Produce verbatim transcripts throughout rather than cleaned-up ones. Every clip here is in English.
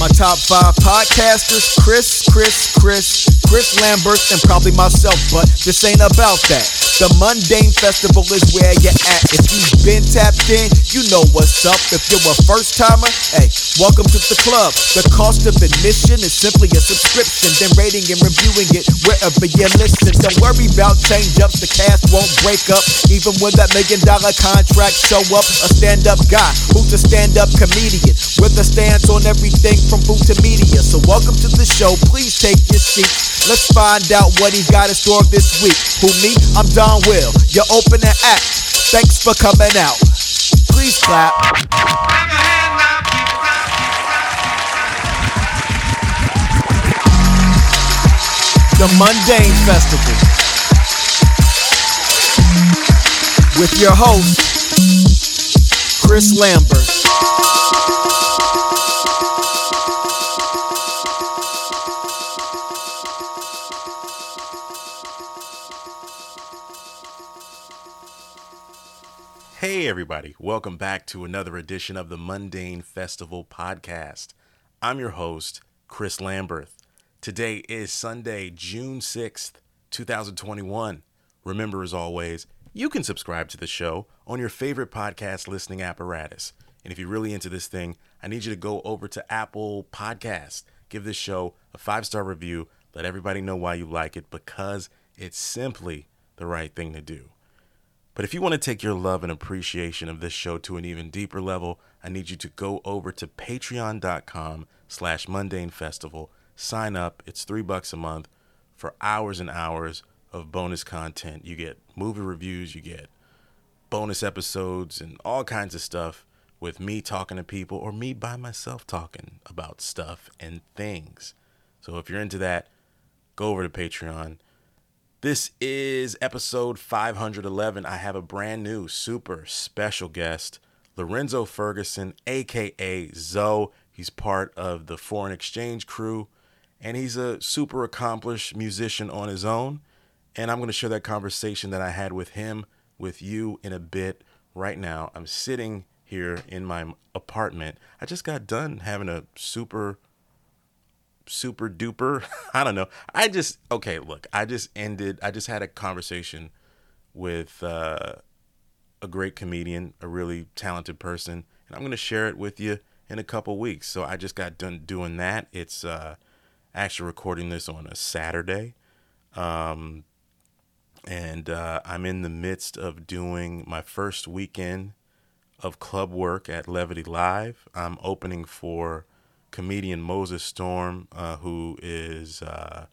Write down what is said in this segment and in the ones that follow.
My top five podcasters, Chris, Chris, Chris, Chris Lambert, and probably myself, but this ain't about that. The Mundane Festival is where you're at. If you've been tapped in, you know what's up. If you're a first timer, hey, welcome to the club. The cost of admission is simply a subscription, then rating and reviewing it wherever you listen. Don't worry about change ups, the cast won't break up. Even when that million dollar contract show up, a stand up guy who's a stand up comedian with a stance on everything from food to media. So welcome to the show, please take your seats. Let's find out what he's got in store this week. Who me? I'm Don Will, your opening act. Thanks for coming out. Please clap. The Mundane Festival with your host, Chris Lambert. Hey everybody, welcome back to another edition of the Mundane Festival podcast. I'm your host, Chris Lambert. Today is Sunday, June sixth, twenty twenty-one. Remember, as always, you can subscribe to the show on your favorite podcast listening apparatus. And if you're really into this thing, I need you to go over to Apple Podcasts. Give this show a five-star review. Let everybody know why you like it, because it's simply the right thing to do. But if you want to take your love and appreciation of this show to an even deeper level, I need you to go over to patreon.com slash mundane festival. Sign up. It's three bucks a month for hours and hours of bonus content. You get movie reviews, you get bonus episodes, and all kinds of stuff with me talking to people or me by myself talking about stuff and things. So if you're into that, go over to Patreon. This is episode five hundred eleven. I have a brand new super special guest, Lorenzo Ferguson, a k a. Zoe. He's part of the Foreign Exchange crew, and he's a super accomplished musician on his own. And I'm going to share that conversation that I had with him with you in a bit. Right now, I'm sitting here in my apartment. I just got done having a super super duper, I don't know. I just, okay, look, I just ended, I just had a conversation with uh, a great comedian, a really talented person, and I'm going to share it with you in a couple weeks. So I just got done doing that. It's uh, actually recording this on a Saturday. Um, and uh, I'm in the midst of doing my first weekend of club work at Levity Live. I'm opening for comedian Moses Storm, uh, who is uh,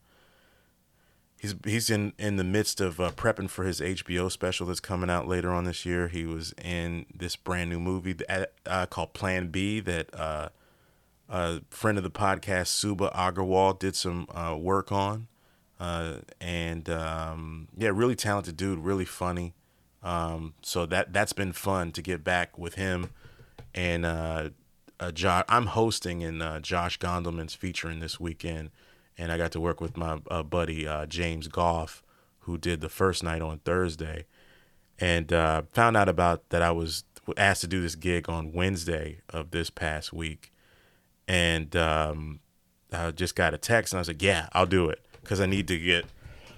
he's he's in, in the midst of uh, prepping for his H B O special that's coming out later on this year. He was in this brand new movie that, uh, called Plan B that uh, a friend of the podcast, Suba Agarwal, did some uh, work on. Uh, and um, yeah, really talented dude, really funny. Um, so that that's been fun to get back with him. And uh, Uh, jo- I'm hosting, and uh, Josh Gondelman's featuring this weekend, and I got to work with my uh, buddy uh, James Goff, who did the first night on Thursday, and uh, found out about that I was asked to do this gig on Wednesday of this past week, and um, I just got a text, and I was like, "Yeah, I'll do it," because I need to get,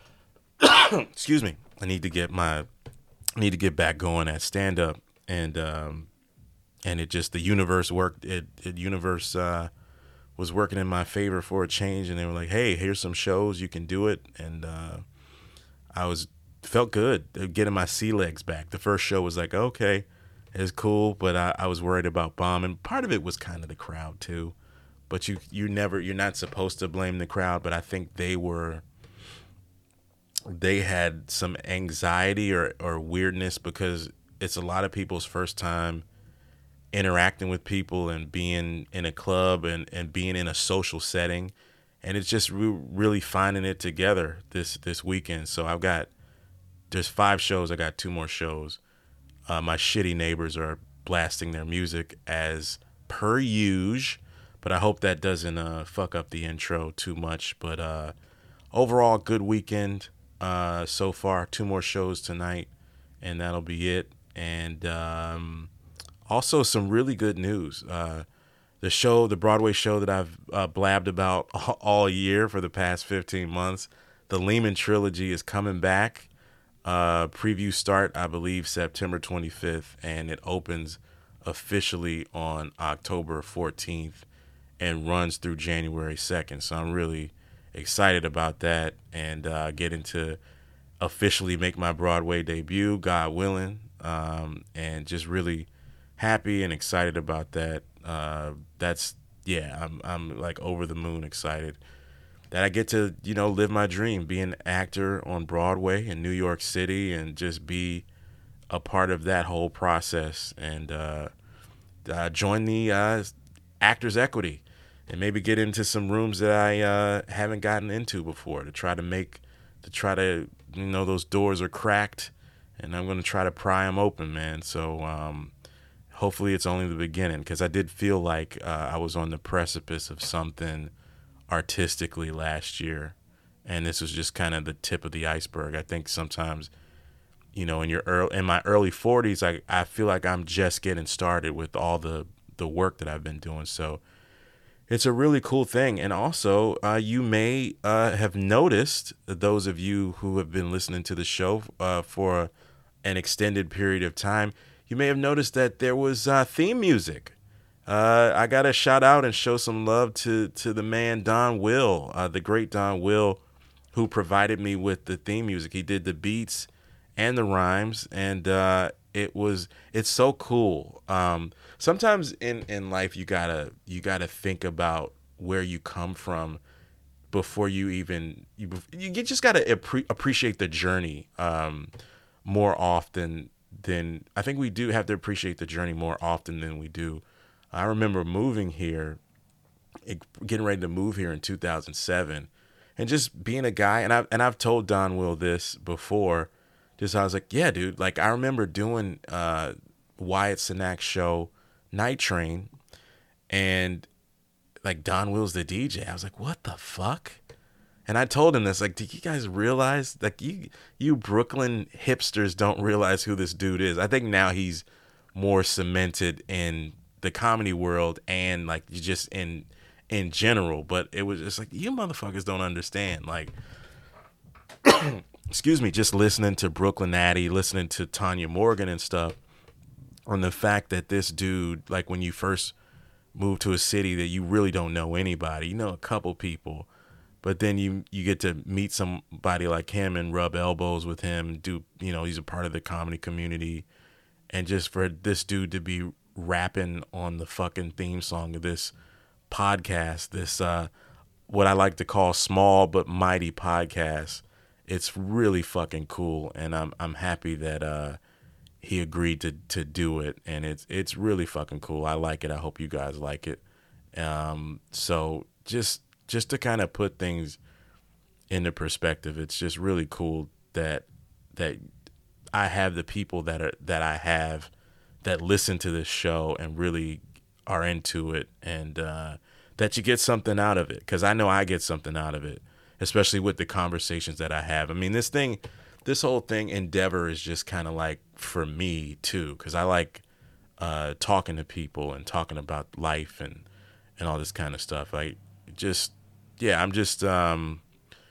excuse me, I need to get my, I need to get back going at stand up, and. Um, And it just, the universe worked, it, it universe uh, was working in my favor for a change. And they were like, hey, here's some shows, you can do it. And uh, I was, felt good getting my sea legs back. The first show was like, okay, it's cool. But I, I was worried about bombing. Part of it was kind of the crowd too. But you, you never, you're not supposed to blame the crowd. But I think they were, they had some anxiety or, or weirdness, because it's a lot of people's first time interacting with people and being in a club and, and being in a social setting. And it's just re- really finding it together this, this weekend. So I've got, there's five shows. I got two more shows. Uh, my shitty neighbors are blasting their music as per usual, but I hope that doesn't uh, fuck up the intro too much. But uh, overall, good weekend uh, so far. Two more shows tonight, and that'll be it. And um, also some really good news. Uh, the show, the Broadway show that I've uh, blabbed about all year for the past fifteen months. The Lehman Trilogy is coming back. Uh, preview start, I believe, September twenty-fifth, and it opens officially on October fourteenth and runs through January second. So I'm really excited about that, and uh, getting to officially make my Broadway debut, God willing, um, and just really happy and excited about that. Uh, that's yeah, I'm I'm like over the moon excited that I get to, you know, live my dream, be an actor on Broadway in New York City, and just be a part of that whole process, and uh, uh, join the uh, Actors Equity, and maybe get into some rooms that I uh, haven't gotten into before, to try to make, to try to, you know, those doors are cracked, and I'm going to try to pry them open, man. So um, hopefully it's only the beginning, because I did feel like uh, I was on the precipice of something artistically last year, and this was just kind of the tip of the iceberg. I think sometimes, you know, in your early, in my early forties, I, I feel like I'm just getting started with all the, the work that I've been doing. So it's a really cool thing. And also, uh, you may uh, have noticed, those of you who have been listening to the show uh, for an extended period of time, you may have noticed that there was uh, theme music. Uh, I got to shout out and show some love to, to the man, Don Will, uh, the great Don Will, who provided me with the theme music. He did the beats and the rhymes, and uh, it was, it's so cool. Um, sometimes in, in life, you gotta, you gotta think about where you come from before you even, you, you just gotta appre- appreciate the journey um, more often than, I think we do have to appreciate the journey more often than we do. I remember moving here, getting ready to move here in two thousand seven, and just being a guy, and I've, and I've told Don Will this before, just I was like, yeah, dude, like I remember doing uh, Wyatt Cenac's show, Night Train, and like Don Will's the D J. I was like, what the fuck? And I told him this, like, do you guys realize, like, you, you Brooklyn hipsters don't realize who this dude is. I think now he's more cemented in the comedy world and like just in in general, but it was just like, you motherfuckers don't understand, like excuse me, just listening to Brooklyn Natty, listening to Tanya Morgan and stuff, on the fact that this dude, like when you first move to a city that you really don't know anybody, you know a couple people, but then you you get to meet somebody like him and rub elbows with him, do, you know, he's a part of the comedy community, and just for this dude to be rapping on the fucking theme song of this podcast, this uh what I like to call small but mighty podcast, it's really fucking cool, and I'm I'm happy that uh he agreed to to do it, and it's it's really fucking cool. I like it. I hope you guys like it. Um so just just to kind of put things into perspective, it's just really cool that that I have the people that are that I have that listen to this show and really are into it, and uh, that you get something out of it, because I know I get something out of it, especially with the conversations that I have. I mean, this thing, this whole thing, Endeavor, is just kind of like for me too, because I like uh, talking to people and talking about life and, and all this kind of stuff. Like, just, yeah, I'm just um,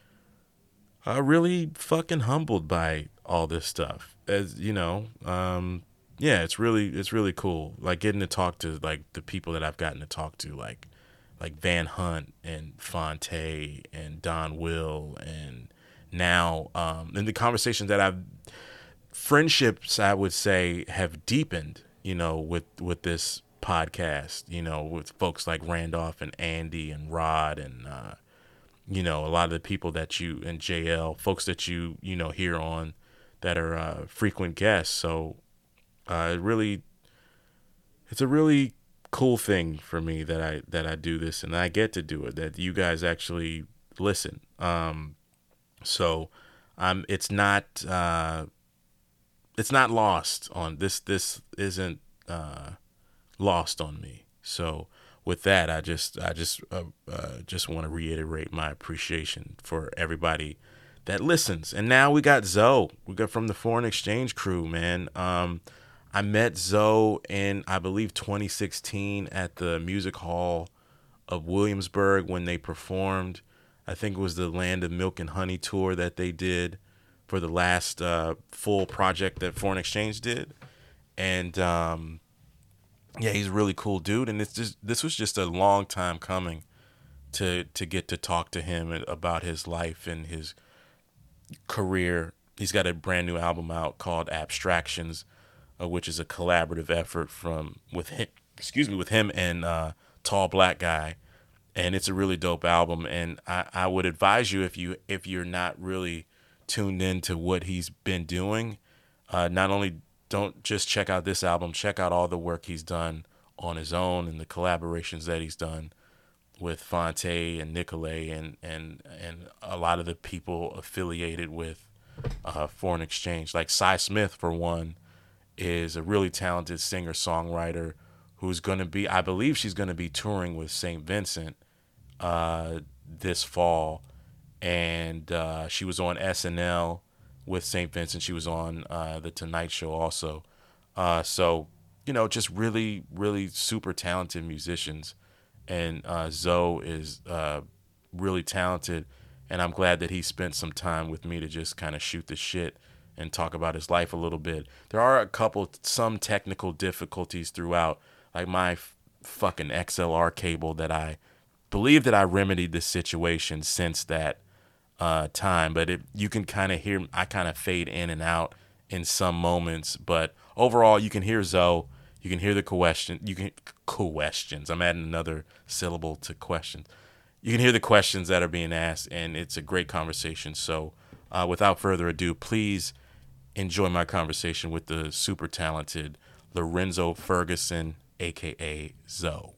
uh, really fucking humbled by all this stuff, as you know. Um, Yeah, it's really it's really cool. Like getting to talk to like the people that I've gotten to talk to, like like Van Hunt and Fonte and Don Will, and now um, and the conversations that I've friendships I would say have deepened, you know, with with this podcast, you know, with folks like Randolph and Andy and Rod and uh, you know, a lot of the people that you and J L, folks that you you know hear on that are uh, frequent guests. So. Uh, it really, it's a really cool thing for me that I that I do this and I get to do it. That you guys actually listen. Um, so, um, it's not uh, it's not lost on this. This isn't uh, lost on me. So, with that, I just I just uh, uh, just want to reiterate my appreciation for everybody that listens. And now we got Zoe. We got from the Foreign Exchange Crew, man. Um, I met Zoe in, I believe, twenty sixteen at the Music Hall of Williamsburg when they performed. I think it was the Land of Milk and Honey tour that they did for the last uh, full project that Foreign Exchange did. And um, yeah, he's a really cool dude. And it's just, this was just a long time coming to to get to talk to him about his life and his career. He's got a brand new album out called Abstractions, uh, which is a collaborative effort from with him, excuse me, with him and uh, Tall Black Guy, and it's a really dope album. And I, I would advise you, if you if you're not really tuned into what he's been doing, uh, not only don't just check out this album, check out all the work he's done on his own and the collaborations that he's done with Fonte and Nicolay and and and a lot of the people affiliated with uh, Foreign Exchange. Like Cy Smith, for one, is a really talented singer-songwriter who's going to be, I believe she's going to be touring with Saint Vincent uh, this fall. And uh, she was on S N L with Saint Vincent. She was on uh, The Tonight Show also. Uh, so, you know, just really, really super talented musicians. And uh, Zoe is uh, really talented, and I'm glad that he spent some time with me to just kind of shoot the shit and talk about his life a little bit. There are a couple, some technical difficulties throughout, like my f- fucking X L R cable that I believe that I remedied the situation since that uh, time, but it, you can kind of hear, I kind of fade in and out in some moments, but overall you can hear Zoe. You can hear the question. You can questions. I'm adding another syllable to questions. You can hear the questions that are being asked, and it's a great conversation. So, uh, without further ado, please enjoy my conversation with the super talented Lorenzo Ferguson, aka Zoe.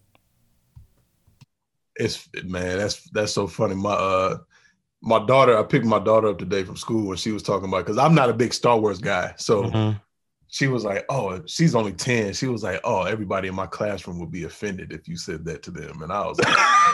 It's man, that's that's so funny. My uh, my daughter, I picked my daughter up today from school when she was talking about, because I'm not a big Star Wars guy, so. Mm-hmm. She was like, oh, she's only ten. She was like, oh, everybody in my classroom would be offended if you said that to them. And I was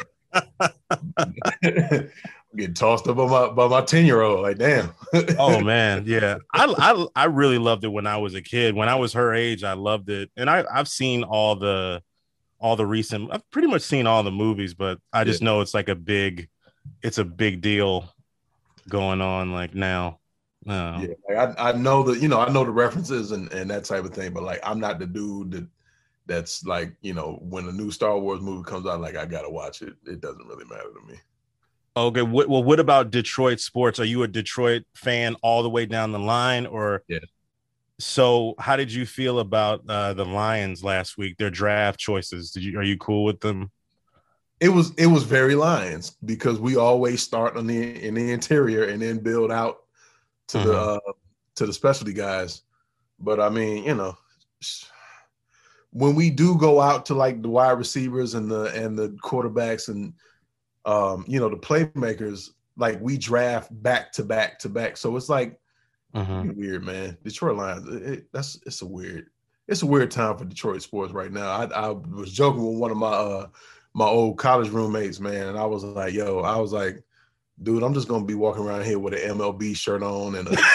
like, getting tossed up by my by my ten-year-old. Like, damn. Oh, man. Yeah. I, I I really loved it when I was a kid. When I was her age, I loved it. And I, I've seen all the all the recent, I've pretty much seen all the movies, but I just yeah. know it's like a big, it's a big deal going on like now. No. Yeah, like I, I know the, you know, I know the references and, and that type of thing, but like I'm not the dude that that's like, you know, when a new Star Wars movie comes out, like I gotta watch it. It doesn't really matter to me. Okay, what, well, what about Detroit sports? Are you a Detroit fan all the way down the line, or? Yeah. So, how did you feel about uh, the Lions last week? Their draft choices. Did you are you cool with them? It was it was very Lions, because we always start on the in the interior and then build out to mm-hmm. the uh, to the specialty guys. But I mean, you know, when we do go out to like the wide receivers and the and the quarterbacks and um, you know, the playmakers, like we draft back to back to back. So it's like mm-hmm. weird, man. Detroit Lions, it, it, that's it's a weird, it's a weird time for Detroit sports right now. I, I was joking with one of my uh, my old college roommates, man, and I was like, yo, I was like, dude, I'm just gonna be walking around here with an M L B shirt on and a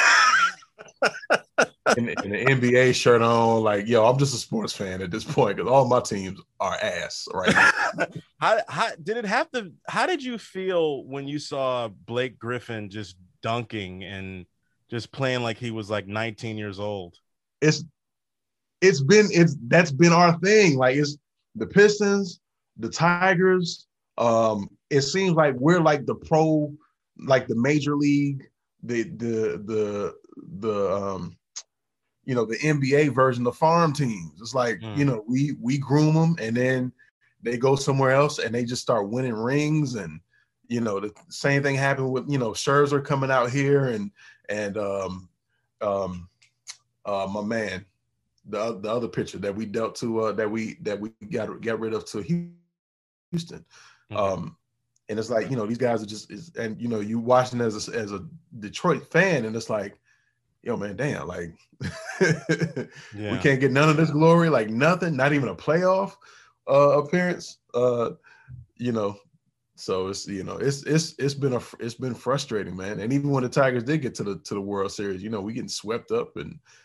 and, and an N B A shirt on. Like, yo, I'm just a sports fan at this point, because all my teams are ass right now. how, how did it have to? How did you feel when you saw Blake Griffin just dunking and just playing like he was like nineteen years old? It's it's been it's that's been our thing. Like, it's the Pistons, the Tigers. Um, it seems like we're like the pro, like the major league, the the the the um, you know, the N B A version of farm teams. It's like mm. you know, we we groom them and then they go somewhere else and they just start winning rings. And you know, the same thing happened with, you know, Scherzer coming out here and and um um uh my man, the the other pitcher that we dealt to uh, that we that we got got rid of to Houston. Um, and it's like, you know, these guys are just, is, and you know, you watching as a, as a Detroit fan, and it's like, yo, man, damn, like yeah. we can't get none of this glory, like nothing, not even a playoff uh, appearance, uh, you know. So it's, you know, it's it's it's been a it's been frustrating, man. And even when the Tigers did get to the to the World Series, you know, we getting swept up, and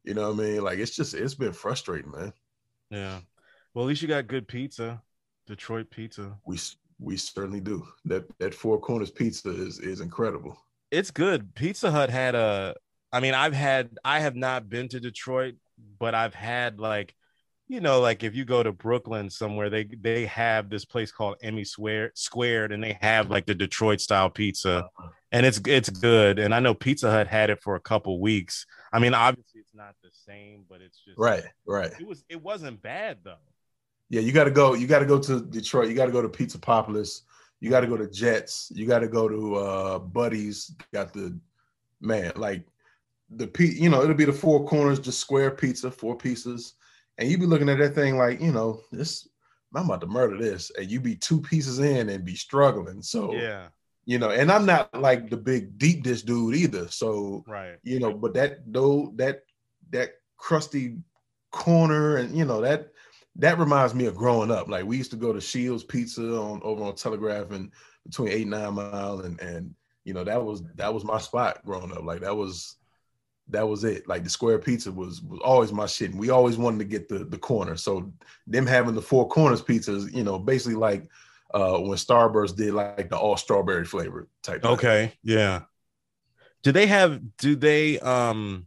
You know what I mean? Like it's just it's been frustrating, man. Yeah. Well, at least you got good pizza, Detroit pizza. We we certainly do. That that Four Corners pizza is is incredible. It's good. Pizza Hut had a. I mean, I've had. I have not been to Detroit, but I've had like, you know, like if you go to Brooklyn somewhere, they they have this place called Emmy Square Squared, and they have like the Detroit style pizza, and it's it's good. And I know Pizza Hut had it for a couple weeks. I mean, obviously it's not the same, but it's just right, right. It was it wasn't bad though. Yeah, you got to go. You got to go to Detroit. You got to go to Pizza Populis. You got to go to Jets. You got to go to uh, Buddy's. Got the man like the you know it'll be the Four Corners, just square pizza, four pieces, and you be looking at that thing like you know this. I'm about to murder this, and you be two pieces in and be struggling. So yeah, you know, and I'm not like the big deep dish dude either. So right, you know, but that though that that crusty corner and you know that. That reminds me of growing up. Like we used to go to Shields Pizza on over on Telegraph and between eight and nine mile, and and you know that was that was my spot growing up. Like that was that was it. Like the square pizza was was always my shit. And we always wanted to get the the corner. So them having the Four Corners pizzas, you know, basically like uh, when Starburst did like the all strawberry flavor type. Okay, thing. Yeah. Do they have? Do they? Um.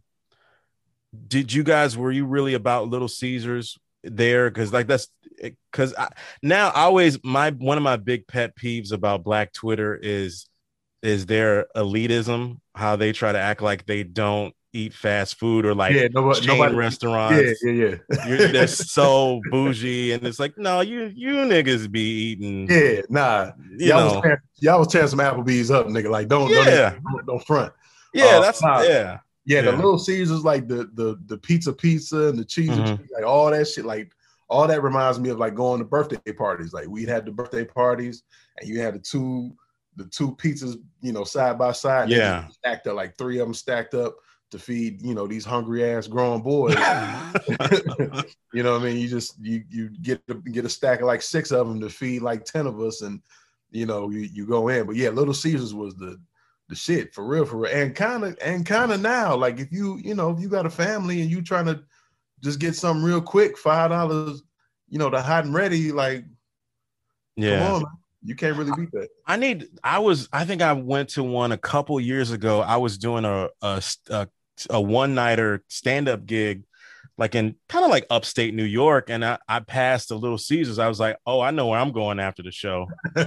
Did you guys? Were you really about Little Caesars? There because like that's because now I always my one of my big pet peeves about Black Twitter is is their elitism, how they try to act like they don't eat fast food or like yeah, nobody, chain nobody, restaurants. Yeah, yeah, yeah. They're so bougie, and it's like, no, you you niggas be eating. Yeah, nah. You y'all know. was tearing, y'all was tearing some Applebee's up, nigga. Like don't yeah. don't, don't front. Yeah, uh, that's nah. yeah. Yeah, yeah, the Little Caesars, like the the the pizza pizza and the cheese, Mhm. and cheese, like all that shit, like all that reminds me of like going to birthday parties. Like we'd have the birthday parties, and you had the two the two pizzas, you know, side by side. Yeah, they stacked up like three of them stacked up to feed, you know, these hungry ass grown boys. You know what I mean? You just you you get get a stack of like six of them to feed like ten of us, and you know you you go in. But yeah, Little Caesars was the the shit for real, for real. And kind of, and kind of now, like if you, you know, if you got a family and you trying to just get something real quick, five dollars, you know, the hot and ready, like, yeah, come on, man. You can't really beat that. I need, I was, I think I went to one a couple years ago. I was doing a, a, a, a one nighter stand-up gig, like in kind of like upstate New York. And I, I passed a Little Caesars. I was like, oh, I know where I'm going after the show.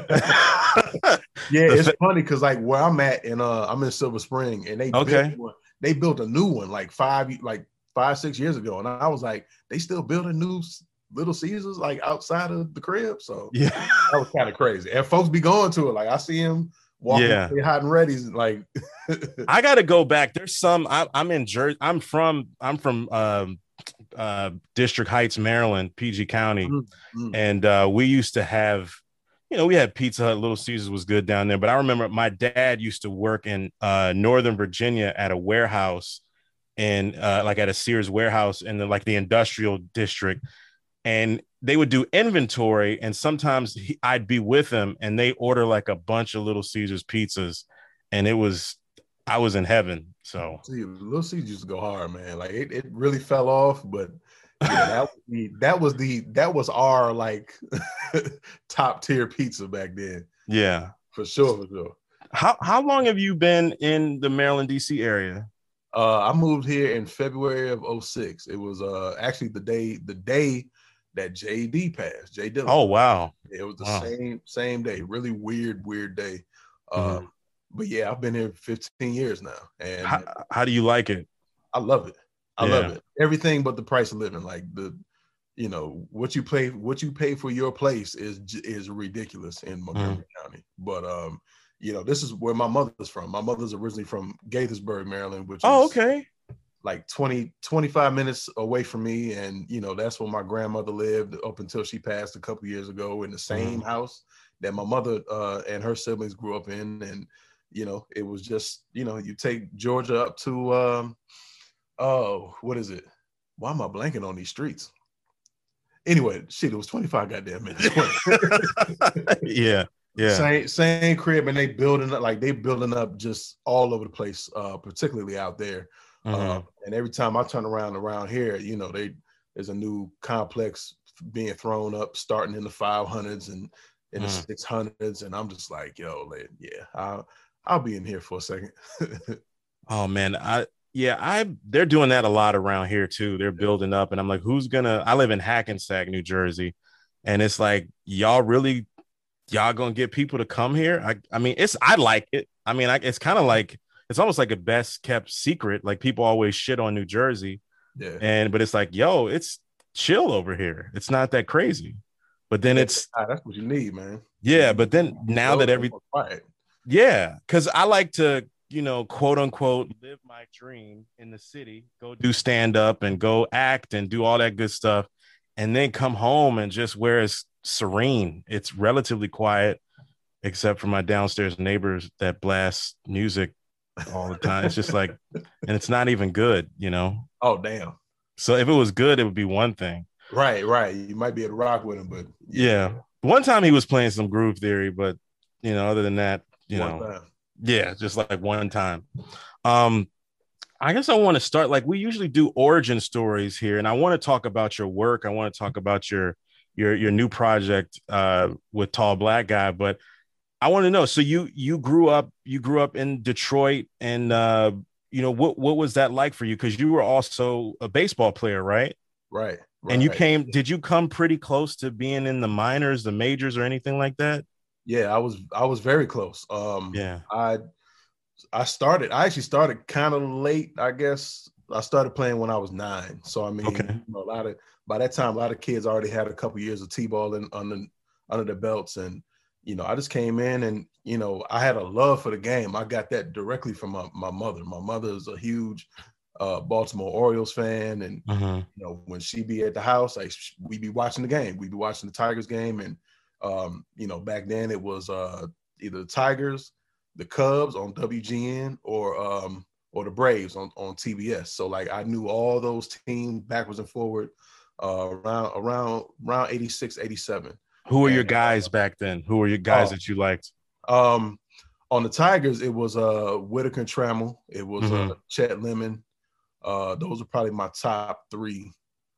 Yeah, it's funny because like where I'm at, and uh, I'm in Silver Spring, and they okay. built one, they built a new one like five like five six years ago, and I was like, they still building new Little Caesars like outside of the crib, so yeah, that was kind of crazy. And folks be going to it, like I see them walking yeah. hot and ready, like. I got to go back. There's some. I, I'm in Jersey. I'm from. I'm from um, uh, District Heights, Maryland, P G County, mm-hmm. and uh, we used to have. You know, we had Pizza Hut. Little Caesars was good down there. But I remember my dad used to work in uh, Northern Virginia at a warehouse and uh, like at a Sears warehouse in the, like the industrial district. And they would do inventory. And sometimes he, I'd be with him and they order like a bunch of Little Caesars pizzas. And it was, I was in heaven. So See, Little Caesars used to go hard, man. Like it, it really fell off, but yeah, that was the that was the that was our like top tier pizza back then. Yeah, for sure, for sure. How how long have you been in the Maryland, D C area? Uh, I moved here in February of oh six. It was uh actually the day the day that J D passed. J Dillon. Oh wow! It was the wow. same same day. Really weird, weird day. Mm-hmm. Um, but yeah, I've been here fifteen years now, and how, how do you like it? I love it. I yeah. love it. Everything but the price of living. Like the, you know, what you pay, what you pay for your place is is ridiculous in Montgomery mm. County. But um, you know, this is where my mother's from. My mother's originally from Gaithersburg, Maryland, which oh, is okay, like twenty, twenty-five minutes away from me. And you know, that's where my grandmother lived up until she passed a couple years ago in the same mm. house that my mother uh, and her siblings grew up in. And you know, it was just, you know, you take Georgia up to um. Oh, what is it? Why am I blanking on these streets? Anyway, shit, it was twenty-five goddamn minutes. yeah, yeah. Same, same crib, and they building up like they building up just all over the place, uh, particularly out there. Mm-hmm. Uh, and every time I turn around around here, you know, they there's a new complex being thrown up, starting in the five hundreds and in the Mm. six hundreds, and I'm just like, yo, yeah, I'll I'll be in here for a second. Oh man, I yeah, I they're doing that a lot around here too. They're building up, and I'm like, who's gonna? I live in Hackensack, New Jersey, and it's like, y'all really, y'all gonna get people to come here? I I mean, it's I like it. I mean, I, it's kind of like it's almost like a best kept secret. Like people always shit on New Jersey, Yeah, and but it's like, yo, it's chill over here. It's not that crazy. But then yeah, it's that's what you need, man. yeah. But then now that every right. yeah, because I like to, you know, quote unquote, live my dream in the city, go do stand up and go act and do all that good stuff, and then come home and just where it's serene. It's relatively quiet, except for my downstairs neighbors that blast music all the time. It's just like, and it's not even good, you know? Oh, damn. So if it was good, it would be one thing. Right, right. You might be able to rock with him, but yeah. yeah. One time he was playing some Groove Theory, but, you know, other than that, you one know, time. yeah, just like one time. Um, I guess I want to start like we usually do origin stories here, and I want to talk about your work. I want to talk about your your your new project uh, with Tall Black Guy, but I want to know. So you you grew up you grew up in Detroit, and uh, you know what what was that like for you? Because you were also a baseball player, right? Right. Right. And you came. Did you come pretty close to being in the minors, the majors, or anything like that? Yeah, I was I was very close. Um, yeah, I I started. I actually started kind of late. I guess I started playing when I was nine. So I mean, okay. you know, a lot of by that time, a lot of kids already had a couple years of t-ball in, under under their belts, and you know, I just came in, and you know, I had a love for the game. I got that directly from my, my mother. My mother is a huge uh, Baltimore Orioles fan, and uh-huh. you know, when she be at the house, like we'd be watching the game. We'd be watching the Tigers game, and um, you know, back then it was uh, either the Tigers, the Cubs on W G N, or um, or the Braves on, on T B S. So like I knew all those teams backwards and forward uh, around around around eighty-six, eighty-seven. Who were and, your guys uh, back then? Who were your guys uh, that you liked? Um, on the Tigers, it was uh, Whitaker and Trammell. It was mm-hmm. uh, Chet Lemon. Uh, those are probably my top three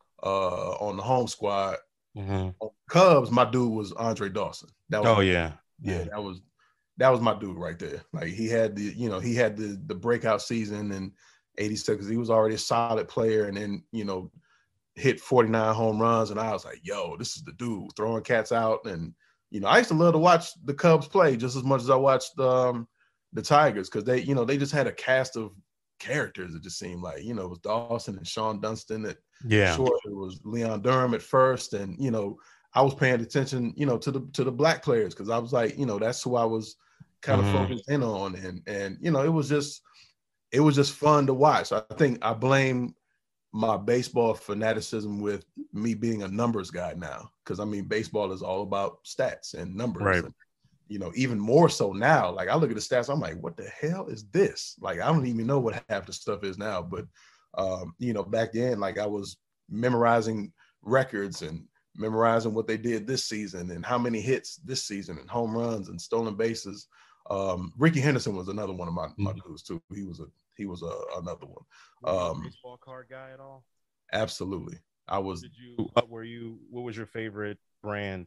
uh, on the home squad. Mm-hmm. On Cubs, my dude was Andre Dawson. That was oh my, yeah. yeah, yeah, that was that was my dude right there. Like he had the, you know, he had the the breakout season in eighty-six. He was already a solid player, and then you know hit forty-nine home runs, and I was like, yo, this is the dude throwing cats out. And you know, I used to love to watch the Cubs play just as much as I watched um, the Tigers, because they, you know, they just had a cast of characters. It just seemed like, you know, it was Dawson and Sean Dunston at yeah short. It was Leon Durham at first, and you know, I was paying attention, you know, to the to the black players, because I was like, you know, that's who I was kind of mm-hmm. focused in on, and and you know, it was just it was just fun to watch. I think I blame my baseball fanaticism with me being a numbers guy now, because I mean, baseball is all about stats and numbers. Right. And, you know, even more so now, like I look at the stats, I'm like, what the hell is this? Like, I don't even know what half the stuff is now. But, um, you know, back then, like I was memorizing records and memorizing what they did this season and how many hits this season and home runs and stolen bases. Um, Ricky Henderson was another one of my, my dudes too. He was a, he was a, another one. Were you um, a baseball card guy at all? Absolutely. I was. Did you, uh, were you, what was your favorite brand?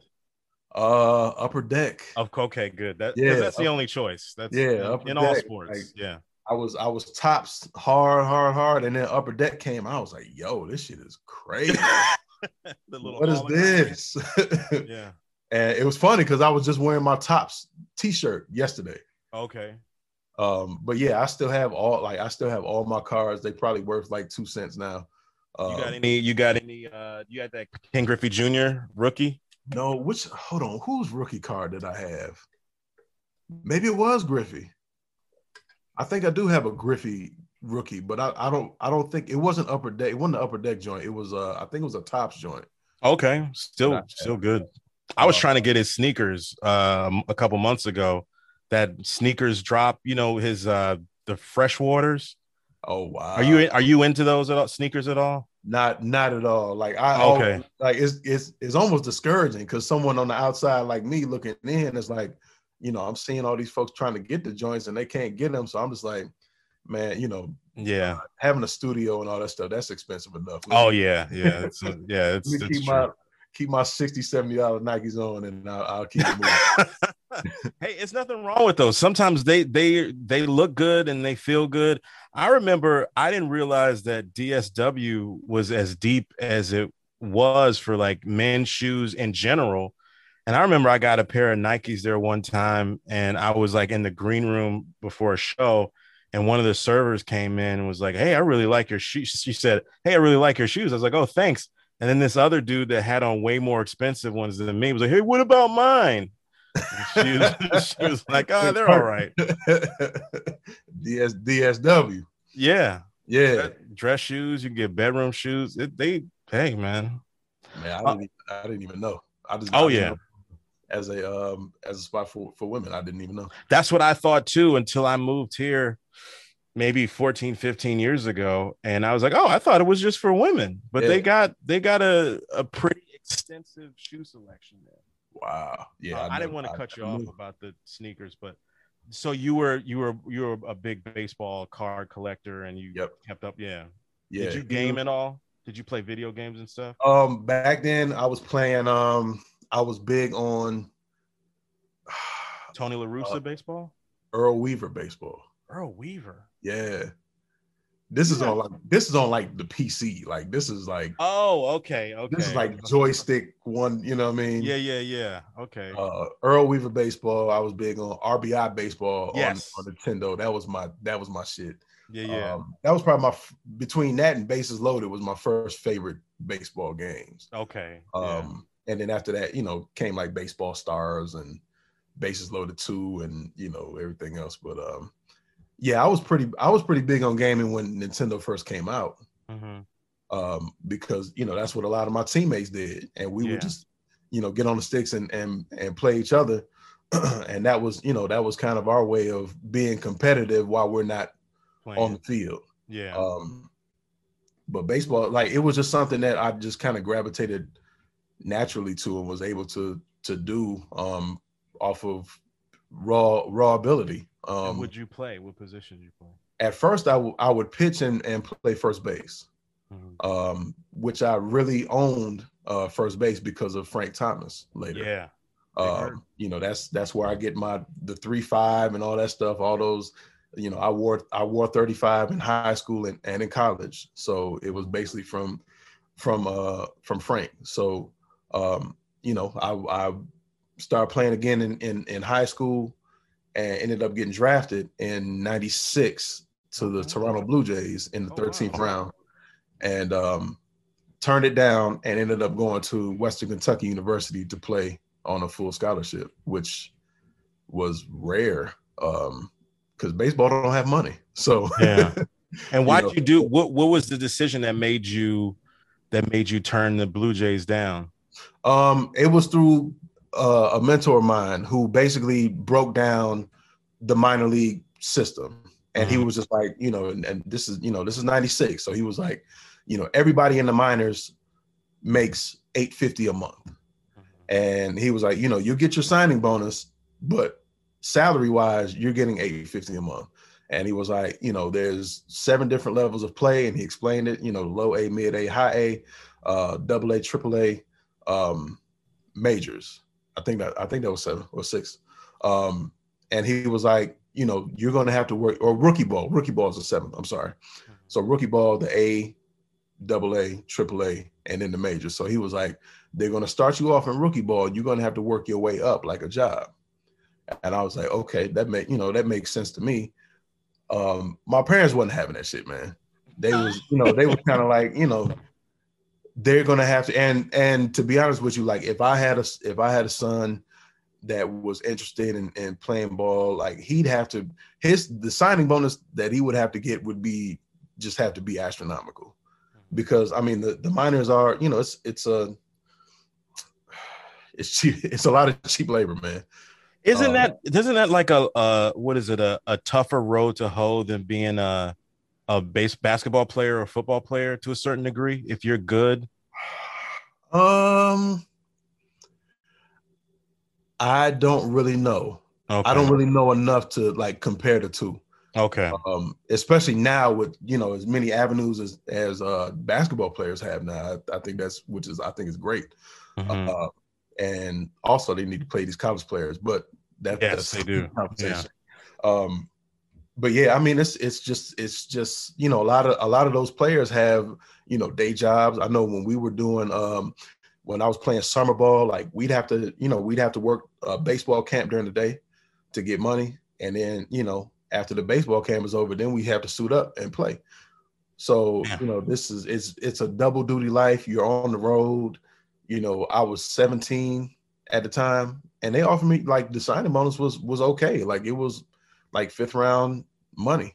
Uh, Upper Deck. Of okay, good. That yeah, that's up, the only choice. That's yeah, in, in all sports. Like, yeah. I was I was tops hard, hard, hard, and then Upper Deck came. I was like, yo, this shit is crazy. What is this? yeah. And it was funny because I was just wearing my Tops t-shirt yesterday. Okay. Um, but yeah, I still have all like I still have all my cards. They probably worth like two cents now. Um, you got any? You got any? Uh, you had that Ken Griffey Junior rookie? No, which hold on, whose rookie card did I have? Maybe it was Griffey. I think I do have a Griffey rookie, but I, I don't I don't think it wasn't Upper Deck. It wasn't the Upper Deck joint. It was uh I think it was a Tops joint. Okay, still still good. I was uh, trying to get his sneakers um a couple months ago. That sneakers drop, you know, his uh the Freshwaters. Oh wow. Are you are you into those at all, sneakers at all? Not not at all. Like I okay. Always, like it's it's it's almost discouraging because someone on the outside like me looking in is like, you know, I'm seeing all these folks trying to get the joints and they can't get them. So I'm just like, man, you know, Yeah. uh, having a studio and all that stuff, that's expensive enough. Let Oh me, yeah, yeah, it's uh, yeah, it's, let me it's keep true. my keep my sixty, seventy dollar Nikes on, and I'll, I'll keep it moving. Hey, it's nothing wrong with those. Sometimes they they they look good and they feel good. I remember I didn't realize that D S W was as deep as it was for like men's shoes in general. And I remember I got a pair of Nikes there one time, and I was like in the green room before a show, and one of the servers came in and was like, "Hey, I really like your shoes." She said, "Hey, I really like your shoes." I was like, "Oh, thanks." And then this other dude that had on way more expensive ones than me was like, "Hey, what about mine?" She was, she was like, "Oh, they're all right." D S D S W. Yeah, Yeah, dress, dress shoes. You can get bedroom shoes. It, they, hey, man. man, I Uh, didn't, I didn't even know. I just, oh I didn't yeah, know as a um as a spot for for women. I didn't even know. that's what I thought too until I moved here, maybe fourteen, fifteen years ago, and I was like, "Oh, I thought it was just for women," but Yeah. they got they got a a pretty extensive shoe selection there. Wow. Yeah, Uh, I, I didn't never, want to I cut you never off knew. about the sneakers, but so you were you were you were a big baseball card collector, and you Yep. kept up. Yeah. Yeah. Did you game at all? Did you play video games and stuff? Um, back then I was playing. Um, I was big on Tony La uh, Russa baseball? Earl Weaver baseball. Earl Weaver. Yeah. This is Yeah. on like this is on like the P C. Like this is like Oh, okay, this is okay. like joystick one. You know what I mean? Yeah, yeah, yeah. Okay. Uh, Earl Weaver baseball. I was big on R B I baseball Yes. on, on Nintendo. That was my that was my shit. Yeah, yeah. Um, that was probably my between that and Bases Loaded was my first favorite baseball games. Okay. Yeah. Um, and then after that, you know, came like Baseball Stars and Bases Loaded two, and you know everything else. But um, yeah, I was pretty I was pretty big on gaming when Nintendo first came out. Mhm. Um, because you know that's what a lot of my teammates did, and we Yeah. would just you know get on the sticks and and and play each other, and that was you know that was kind of our way of being competitive while we're not Playing. on the field. Yeah. Um, but baseball, like it was just something that I just kind of gravitated naturally to and was able to to do um, off of raw raw ability. And Um, would you play? What position did you play? at first, I, w- I would pitch and, and play first base, Mhm. um, which I really owned uh, first base because of Frank Thomas later. Yeah. Big Bird. Um, you know, that's that's where I get my the three five and all that stuff. All those, you know, I wore I wore thirty-five in high school and, and in college. So it was basically from from uh from Frank. So um, you know, I I started playing again in in, in high school and ended up getting drafted in ninety-six to the Okay. Toronto Blue Jays in the Oh, thirteenth wow. round, and um, turned it down and ended up going to Western Kentucky University to play on a full scholarship, which was rare um, because baseball don't have money. So Yeah. And why You know. did you do what what was the decision that made you that made you turn the Blue Jays down? um, it was through uh, a mentor of mine who basically broke down the minor league system. And he Mhm. was just like, you know, and, and this is, you know, this is ninety-six. So he was like, you know, everybody in the minors makes eight fifty a month. And he was like, you know, you get your signing bonus, but salary wise, you're getting eight fifty a month. And he was like, you know, there's seven different levels of play. And he explained it, you know, low A, mid A, high A, uh, double A, triple A, um, majors. I think that I think that was seven or six. Um, and he was like, you know, you're going to have to work, or rookie ball. Rookie ball is the seventh. I'm sorry. So rookie ball, the A, double A, triple A, and then the majors. So he was like, they're going to start you off in rookie ball. You're going to have to work your way up like a job. And I was like, okay, that make you know that makes sense to me. Um, my parents wasn't having that shit, man. They was, you know, they were kind of like, you know, they're gonna have to. And and to be honest with you, like if I had a if I had a son that was interested in, in playing ball, like he'd have to his the signing bonus that he would have to get would be just have to be astronomical, because I mean the the minors are, you know, it's it's a it's cheap, it's a lot of cheap labor, man. Isn't Um, that isn't that like a uh what is it a, a tougher road to hoe than being a a base basketball player or football player to a certain degree if you're good? Um, I don't really know. Okay. I don't really know enough to like compare the two. Okay. Um, especially now with, you know, as many avenues as as uh, basketball players have now. I, I think that's which is I think is great. Mm-hmm. Uh, and also they need to play these college players, but that Yes, that's they do. a conversation. Yeah. Um, but yeah, I mean, it's it's just it's just you know a lot of a lot of those players have you know day jobs. I know when we were doing um, when I was playing summer ball, like we'd have to you know we'd have to work a baseball camp during the day to get money, and then you know after the baseball camp is over, then we have to suit up and play. So Yeah. you know this is it's it's a double duty life. You're on the road. You know, I was seventeen at the time, and they offered me like the signing bonus was was okay. Like it was like fifth round money.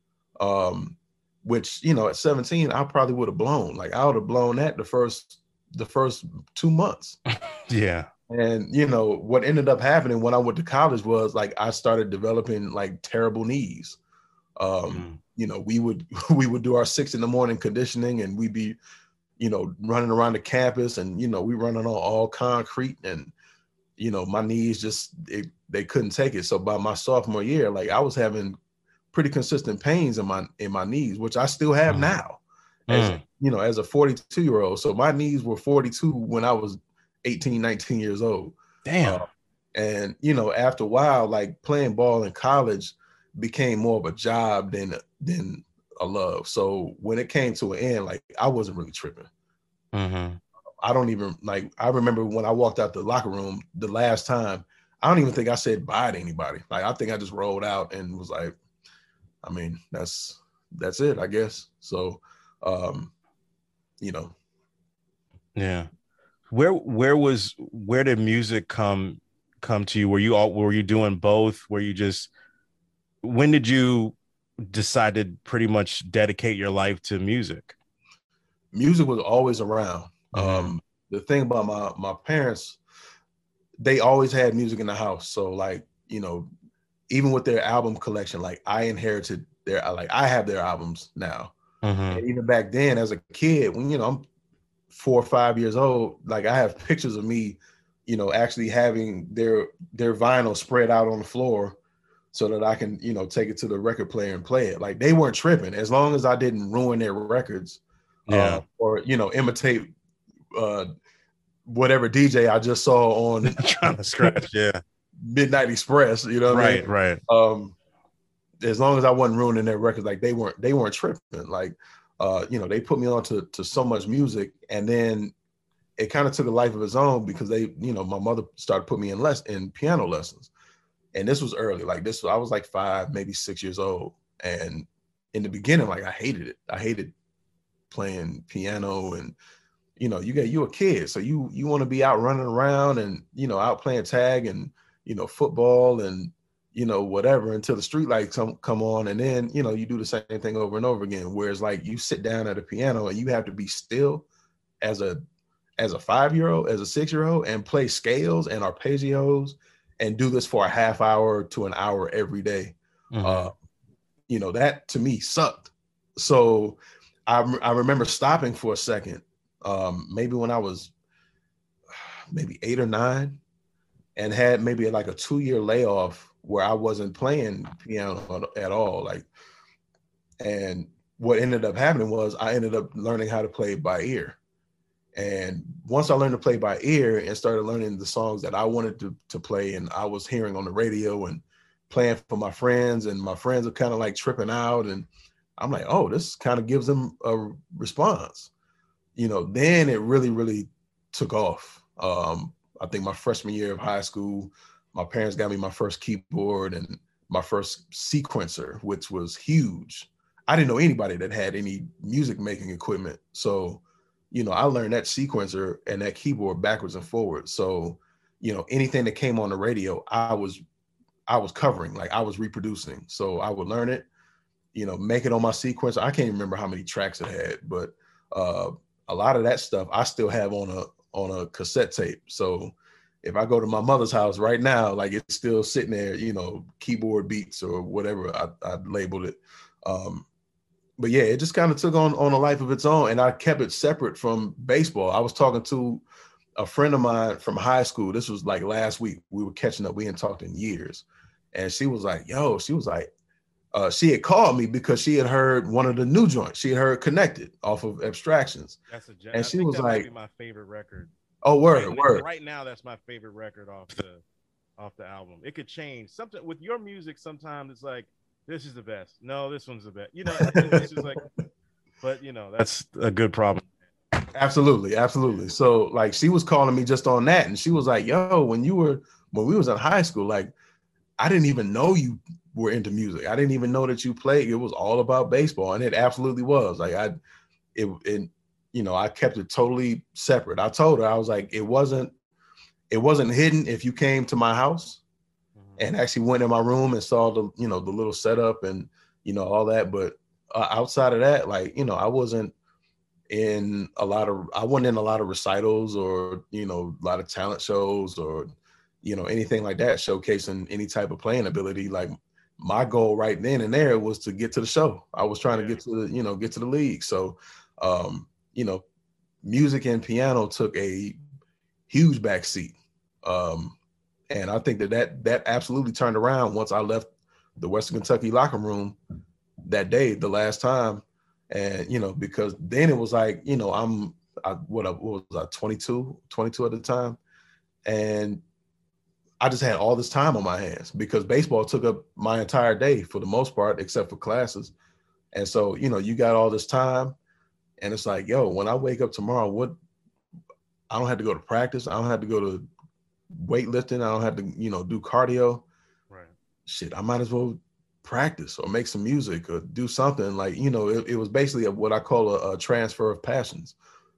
Um, which, you know, at seventeen, I probably would have blown. Like I would have blown that the first the first two months. Yeah. And you know, what ended up happening when I went to college was like I started developing like terrible knees. Um, Mm. you know, we would we would do our six in the morning conditioning and we'd be, you know, running around the campus and you know, we running on all concrete and you know, my knees just it, they couldn't take it. So by my sophomore year, like I was having pretty consistent pains in my in my knees, which I still have Mm. now, as Mm. you know, as a forty-two year old. So my knees were forty-two when I was eighteen, nineteen years old. Damn. Uh, and you know, after a while, like playing ball in college became more of a job than than a love. So when it came to an end, like I wasn't really tripping. Mm-hmm. I don't even like. I remember when I walked out the locker room the last time. I don't even think I said bye to anybody. Like I think I just rolled out and was like, I mean, that's that's it, I guess. So, um, you know, Yeah. Where where was where did music come come to you? Were you all were you doing both? Were you just when did you decide to pretty much dedicate your life to music? music was always around. Mm-hmm. Um, the thing about my my parents, they always had music in the house. So like, you know, even with their album collection, like I inherited their like I have their albums now. Mm-hmm. And even back then as a kid, when you know, I'm four or five years old, like I have pictures of me, you know, actually having their their vinyl spread out on the floor so that I can, you know, take it to the record player and play it. Like they weren't tripping as long as I didn't ruin their records, Yeah. uh, or you know, imitate uh, whatever D J I just saw on Trying to scratch. Yeah. Midnight Express. You know what I Right. mean? Right. Um, as long as I wasn't ruining their records, like they weren't they weren't tripping. Like, uh, you know, they put me on to to so much music, and then it kind of took a life of its own because they, you know, my mother started putting me in less in piano lessons. And this was early, like this, I was like five, maybe six years old. And in the beginning, like I hated it. I hated playing piano and, you know, you get, you a kid. So you, you want to be out running around and, you know, out playing tag and, you know, football and, you know, whatever until the street lights come, come on. And then, you know, you do the same thing over and over again. Whereas like you sit down at a piano and you have to be still as a, as a five-year-old, as a six-year-old and play scales and arpeggios and do this for a half hour to an hour every day. Mm-hmm. Uh, you know, that to me sucked. So I, I remember stopping for a second, um, maybe when I was maybe eight or nine and had maybe like a two-year layoff where I wasn't playing piano at all. Like, and what ended up happening was I ended up learning how to play by ear. And once I learned to play by ear and started learning the songs that I wanted to, to play and I was hearing on the radio and playing for my friends, and my friends are kind of like tripping out. And I'm like, oh, this kind of gives them a response. You know, then it really, really took off. Um, I think my freshman year of high school, my parents got me my first keyboard and my first sequencer, which was huge. I didn't know anybody that had any music making equipment. So you know, I learned that sequencer and that keyboard backwards and forwards. So, you know, anything that came on the radio, I was, I was covering, like I was reproducing. So I would learn it, you know, make it on my sequencer. I can't even remember how many tracks it had, but uh, a lot of that stuff I still have on a on a cassette tape. So if I go to my mother's house right now, like it's still sitting there, you know, keyboard beats or whatever I, I labeled it. Um, But yeah, it just kind of took on, on a life of its own. And I kept it separate from baseball. I was talking to a friend of mine from high school. This was like last week. We were catching up. We hadn't talked in years. And she was like, yo, she was like, uh, she had called me because she had heard one of the new joints. She had heard Connected off of Abstractions. That's a. And I she think was that like, might be my favorite record. "Oh, word, right, word." Right now, that's my favorite record off the off the album. It could change. Something with your music. Sometimes it's like, this is the best. No, this one's the best. You know, it's just like. But you know, that's a good problem. Absolutely, absolutely. So like, she was calling me just on that, and she was like, "Yo, when you were when we was in high school, like, I didn't even know you were into music. I didn't even know that you played. It was all about baseball, and it absolutely was. Like, I, it, it, you know, I kept it totally separate. I told her, I was like, it wasn't, it wasn't hidden. If you came to my house mm-hmm. and actually went in my room and saw the, you know, the little setup and you know all that, but uh, outside of that, like, you know, I wasn't in a lot of, I wasn't in a lot of recitals or you know, a lot of talent shows or you know, anything like that, showcasing any type of playing ability. Like my goal right then and there was to get to the show. I was trying yeah. to get to the, you know, get to the league. So, um, you know, music and piano took a huge backseat. Um, and I think that, that that absolutely turned around once I left the Western Kentucky locker room that day, the last time. And, you know, because then it was like, you know, I'm, I, what, what was I, twenty-two, twenty-two at the time. And I just had all this time on my hands because baseball took up my entire day for the most part, except for classes. And so, you know, you got all this time and it's like, yo, when I wake up tomorrow, what, I don't have to go to practice. I don't have to go to weightlifting. I don't have to, you know, do cardio. Right. Shit, I might as well practice or make some music or do something. Like, you know, it, it was basically a, what I call a, a transfer of passions.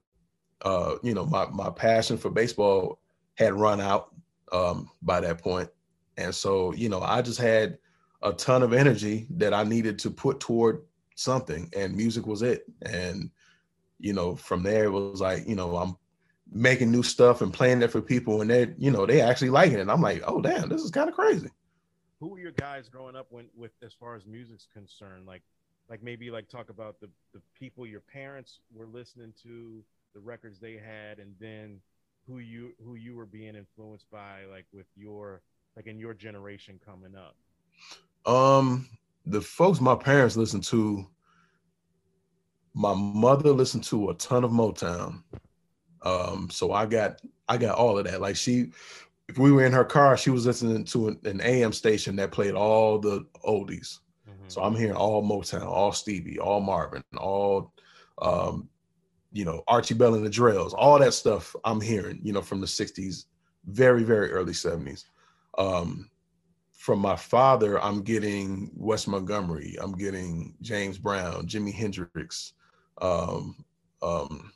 Uh, you know, my, my passion for baseball had run out um, by that point. And so, you know, I just had a ton of energy that I needed to put toward something, and music was it. And, you know, from there it was like, you know, I'm making new stuff and playing it for people and they, you know, they actually liking it. And I'm like, oh damn, this is kind of crazy. Who were your guys growing up when, with, as far as music's concerned? Like, like maybe like talk about the, the people your parents were listening to, the records they had, and then who you who you were being influenced by, like with your, like in your generation coming up. Um, the folks my parents listened to, my mother listened to a ton of Motown. Um, so I got I got all of that. Like she, if we were in her car, she was listening to an, an A M station that played all the oldies. Mm-hmm. So I'm hearing all Motown, all Stevie, all Marvin, all um, you know, Archie Bell and the Drells, all that stuff I'm hearing, you know, from the sixties, very, very early seventies. Um, from my father, I'm getting Wes Montgomery, I'm getting James Brown, Jimi Hendrix, um, um,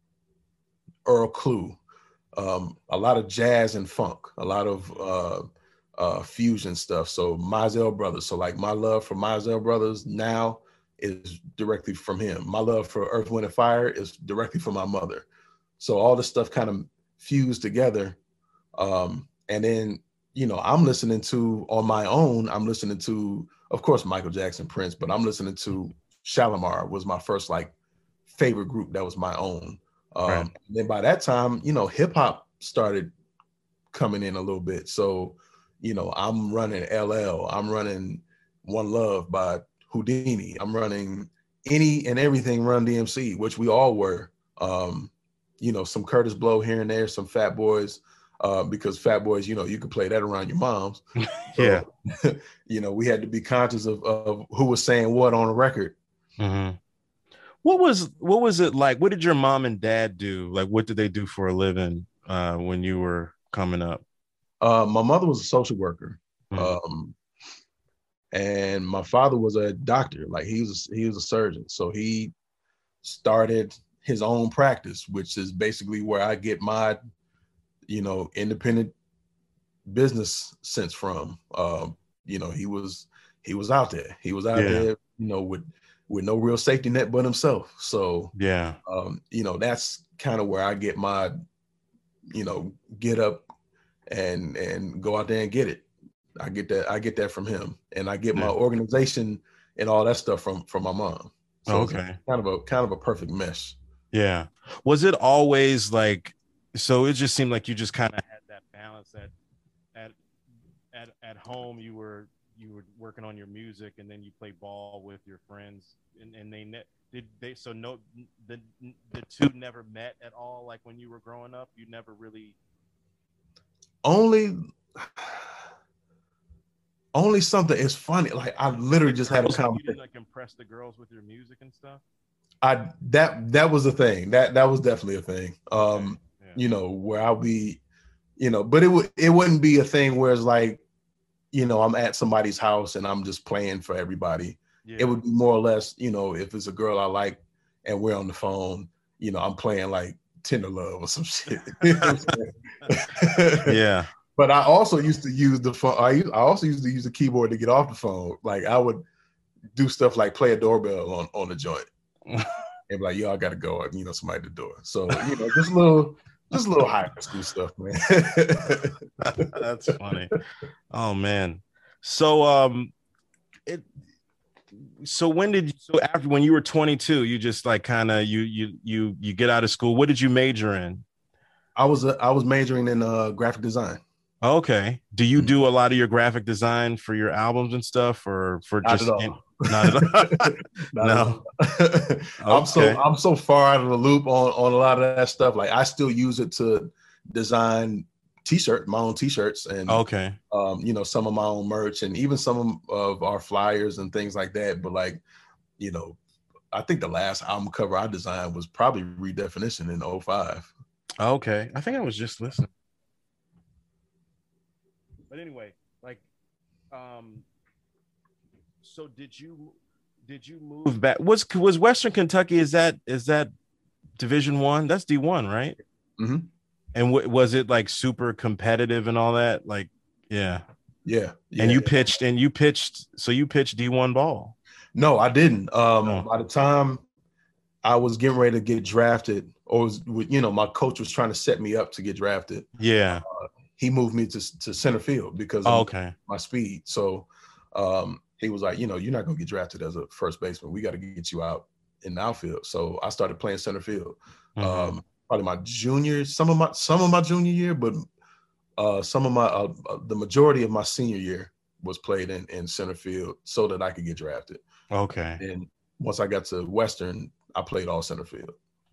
Earl Klugh, um, a lot of jazz and funk, a lot of uh, uh, fusion stuff. So Mizell Brothers. So like my love for Mizell Brothers now is directly from him. My love for Earth, Wind and Fire is directly from my mother. So all this stuff kind of fused together. Um, and then, you know, I'm listening to, on my own, I'm listening to, of course, Michael Jackson, Prince, but I'm listening to Shalimar was my first like favorite group that was my own. Um, right. Then by that time, you know, hip hop started coming in a little bit. So, you know, I'm running L L, I'm running One Love by Houdini, I'm running any and everything Run D M C, which we all were. Um, you know, some Curtis Blow here and there, some Fat Boys, uh, because Fat Boys, you know, you could play that around your moms. Yeah. So, you know, we had to be conscious of, of who was saying what on a record. Mm-hmm. What was what was it like? What did your mom and dad do? Like, what did they do for a living uh, when you were coming up? Uh, my mother was a social worker, mm-hmm. um, and my father was a doctor. Like he was he was a surgeon, so he started his own practice, which is basically where I get my, you know, independent business sense from. Um, you know, he was he was out there. He was out yeah. there, you know, with. with no real safety net but himself. So, yeah, um, you know, that's kind of where I get my, you know, get up and, and go out there and get it. I get that. I get that from him, and I get yeah. my organization and all that stuff from, from my mom. So okay. It's kind of a, kind of a perfect mesh. Yeah. Was it always like, so it just seemed like you just kind of had that balance that at, at, at home you were you were working on your music, and then you play ball with your friends, and, and they ne- did they so no the the two never met at all. Like when you were growing up, you never really only only something. It's funny. Like I literally just had a girls, like, you conversation. didn't like impress the girls with your music and stuff. I that that was a thing. That that was definitely a thing. Um, Okay. Yeah. you know, where I'll be, you know, but it would it wouldn't be a thing where it's like, you know, I'm at somebody's house and I'm just playing for everybody. Yeah. It would be more or less, you know, if it's a girl I like and we're on the phone, you know, I'm playing like Tender Love or some shit. You know what I'm saying? Yeah. But I also used to use the phone. I, I also used to use the keyboard to get off the phone. Like I would do stuff like play a doorbell on, on the joint. And be like, yo, I gotta go. You know, somebody at the door. So, you know, just a little, just a little high school stuff, man. That's funny. Oh man. So um it so when did you so after when you were twenty-two, you just like kind of you you you you get out of school. What did you major in? I was uh, I was majoring in uh, graphic design. Okay. Do you do a lot of your graphic design for your albums and stuff, or for Not just at all. in, not at all? Not No. at all. I'm so Okay. I'm so far out of the loop on on a lot of that stuff. Like I still use it to design t-shirt, my own t-shirts, and Okay. um, you know, some of my own merch, and even some of our flyers and things like that. But like, you know, I think the last album cover I designed was probably Redefinition in oh five. Okay. I think I was just listening. But anyway, like, um, so did you did you move? Move back. Was was Western Kentucky? Is that is that Division One? That's D one, right? Mm-hmm. And w- was it like super competitive and all that? Like, yeah. Yeah, yeah. And you pitched and you pitched. So you pitched D one ball. No, I didn't. Um, No. By the time I was getting ready to get drafted, or was, you know, my coach was trying to set me up to get drafted. Yeah. Uh, he moved me to, to center field because of Oh, okay. my speed. So um, he was like, you know, you're not going to get drafted as a first baseman. We got to get you out in the outfield. So I started playing center field. Mhm. Um, probably my junior, some of my some of my junior year, but uh, some of my uh, the majority of my senior year was played in, in center field so that I could get drafted. Okay. And once I got to Western, I played all center field.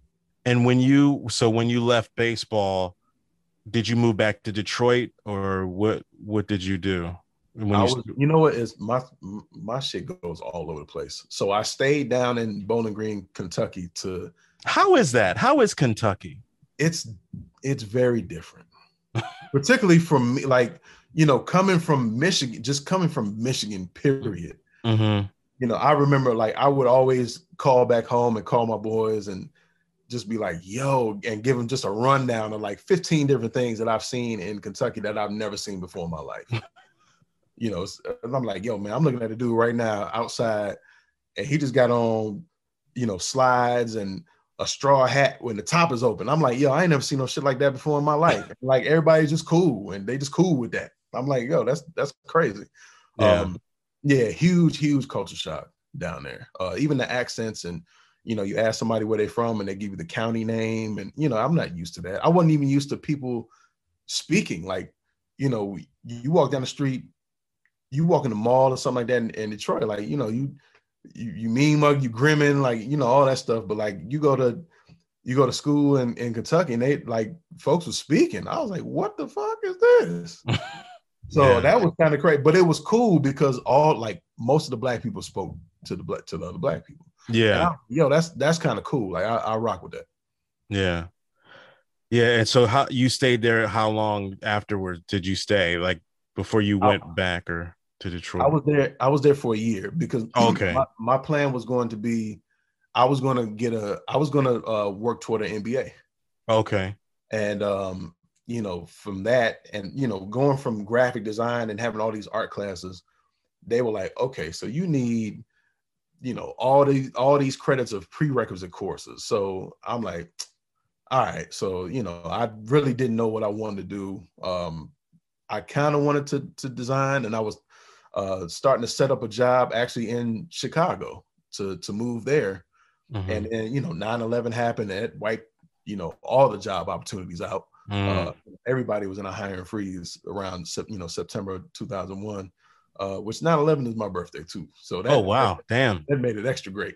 And when you so when you left baseball, did you move back to Detroit, or what? What did you do? When I you, was, you know what is my my shit goes all over the place. So I stayed down in Bowling Green, Kentucky. To how is that? How is Kentucky? It's it's very different, particularly from me. Like, you know, coming from Michigan, just coming from Michigan, period. Mm-hmm. You know, I remember like I would always call back home and call my boys and just be like, yo, and give them just a rundown of like fifteen different things that I've seen in Kentucky that I've never seen before in my life. You know, and I'm like, yo, man, I'm looking at a dude right now outside, and he just got on, you know, slides and a straw hat when the top is open. I'm like, yo, I ain't never seen no shit like that before in my life. Like everybody's just cool, and they just cool with that. I'm like, yo, that's that's crazy. Yeah. Um, yeah, huge, huge culture shock down there. Uh, even the accents, and you know, you ask somebody where they're from, and they give you the county name, and you know, I'm not used to that. I wasn't even used to people speaking like, you know, you walk down the street. You walk in the mall or something like that in, in Detroit, like, you know, you, you you mean mug, you grimming, like, you know, all that stuff. But like you go to you go to school in, in Kentucky and they like folks were speaking. I was like, what the fuck is this? So Yeah. that was kind of crazy. But it was cool because all like most of the black people spoke to the black to the other black people. Yeah. And I, yo, that's that's kind of cool. Like I, I rock with that. Yeah. Yeah. And so how you stayed there, how long afterwards did you stay? Like before you went I, back or to Detroit? I was there, I was there for a year because okay. my, my plan was going to be I was gonna get a I was gonna uh, work toward an M B A. Okay. And um, you know, from that and you know, going from graphic design and having all these art classes, they were like, okay, so you need, you know, all these all these credits of prerequisite courses. So I'm like, all right. So, you know, I really didn't know what I wanted to do. Um, I kind of wanted to to design, and I was uh, starting to set up a job actually in Chicago to to move there. Mm-hmm. And then, you know, nine eleven happened, and it wiped, you know, all the job opportunities out. Mm. Uh, everybody was in a hiring freeze around, you know, September two thousand one. uh, which nine eleven is my birthday too. So that, oh wow, that, damn. that made it extra great.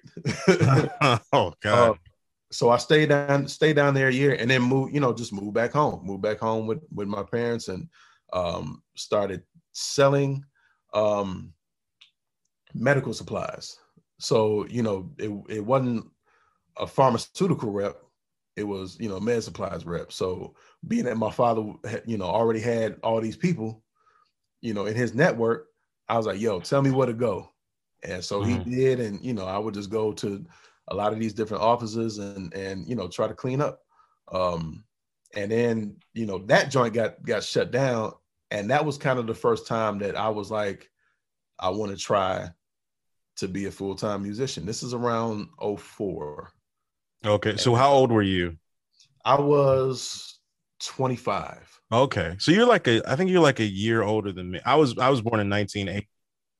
Oh God. Uh, so I stayed down, stayed down there a year, and then move, you know, just move back home, move back home with with my parents, and um, started selling um, medical supplies. So you know, it it wasn't a pharmaceutical rep; it was, you know, med supplies rep. So being that my father, you know, already had all these people, you know, in his network, I was like, yo, tell me where to go. And so he Mhm. did. And, you know, I would just go to a lot of these different offices and, and, you know, try to clean up. Um, and then, you know, that joint got, got shut down. And that was kind of the first time that I was like, I want to try to be a full-time musician. This is around oh four. Okay. So how old were you? I was twenty-five. Okay. So you're like a, I think you're like a year older than me. I was, I was born in nineteen eighty.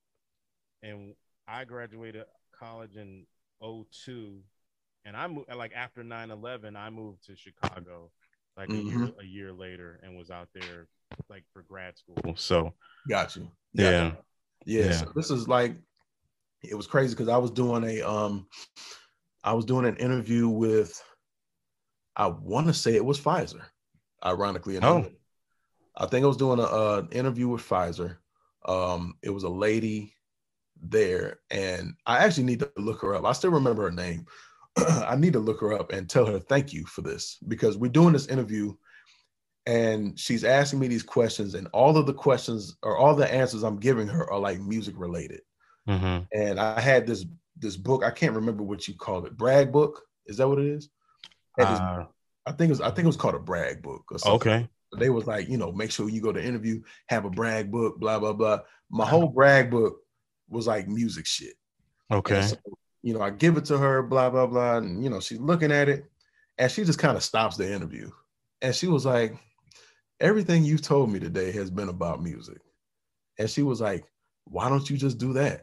And I graduated college in oh two, and I moved like after nine eleven. I moved to Chicago like Mhm. a year a year later and was out there like for grad school. So Got you. Got yeah. you. Yeah. Yeah. So this is like, it was crazy because I was doing a um I was doing an interview with, I want to say it was Pfizer, ironically enough. Oh. I think I was doing a, uh, an interview with Pfizer. Um, it was a lady there, and I actually need to look her up. I still remember her name. I need to look her up and tell her thank you for this, because we're doing this interview and she's asking me these questions, and all of the questions or all the answers I'm giving her are like music related. Mm-hmm. And I had this this book, I can't remember what you call it, brag book. Is that what it is? This, Uh, I think it was I think it was called a brag book or something. okay. They was like, you know, make sure you go to interview, have a brag book, blah, blah, blah. My whole brag book was like music shit. Okay. So, you know, I give it to her, blah, blah, blah. And, you know, she's looking at it and she just kind of stops the interview. And she was like, everything you've told me today has been about music. And she was like, why don't you just do that?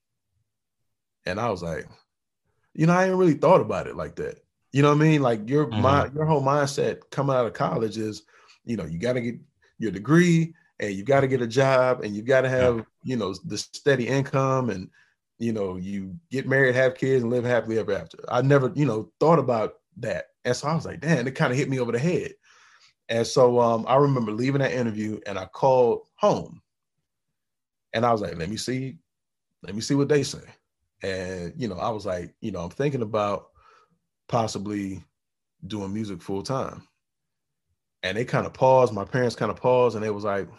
And I was like, you know, I ain't really thought about it like that. You know what I mean? Like your Mhm. mind, your whole mindset coming out of college is, you know, you got to get your degree and you got to get a job and you got to have, Yeah. you know, the steady income, and, you know, you get married, have kids, and live happily ever after. I never, you know, thought about that. And so I was like, damn, it kind of hit me over the head. And so um, I remember leaving that interview and I called home and I was like, let me see, let me see what they say. And, you know, I was like, you know, I'm thinking about possibly doing music full time. And they kind of paused. My parents kind of paused and they was like,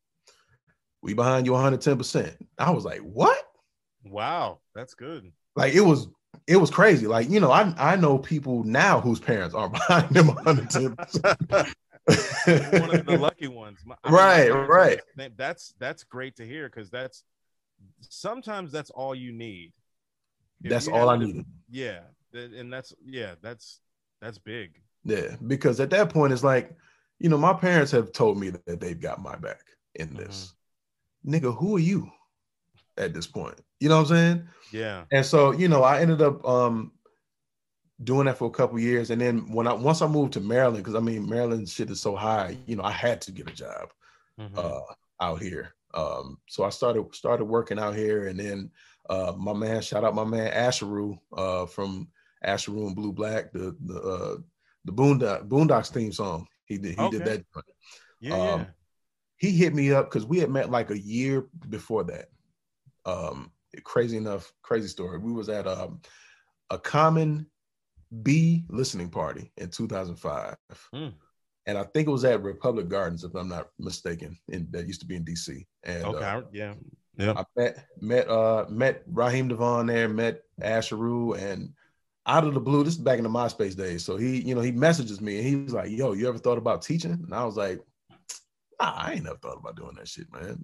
we behind you one hundred ten percent. I was like, what? Wow, that's good. Like it was, it was crazy. Like, you know, I, I know people now whose parents aren't behind them one hundred ten percent. One of the lucky ones. My, I mean, right, my parents are right. the- That's that's great to hear, because that's sometimes that's all you need. If That's you all I have to- needed. Yeah, th- and that's yeah, that's that's big. Yeah, because at that point, it's like, you know, my parents have told me that they've got my back in this. Nigga, who are you at this point? You know what I'm saying? Yeah. And so, you know, I ended up um, doing that for a couple years. And then when I once I moved to Maryland, because I mean, Maryland shit is so high, you know, I had to get a job Mhm. uh, out here. Um, so I started started working out here, and then uh, my man, shout out my man Asheru uh, from Asheru and Blue Black, the the uh, the Boondock Boondocks theme song. He did he did Okay. that. Yeah, Um, yeah. He hit me up because we had met like a year before that. Um, crazy enough, crazy story. We was at um, a Common B listening party in two thousand five. Mm. And I think it was at Republic Gardens, if I'm not mistaken, in, that used to be in D C. And Okay. uh, I- yeah. Yeah. I met met uh met Raheem Devon there, met Asheru, and out of the blue, this is back in the MySpace days. So he, you know, he messages me and he was like, yo, you ever thought about teaching? And I was like, nah, I ain't never thought about doing that shit, man.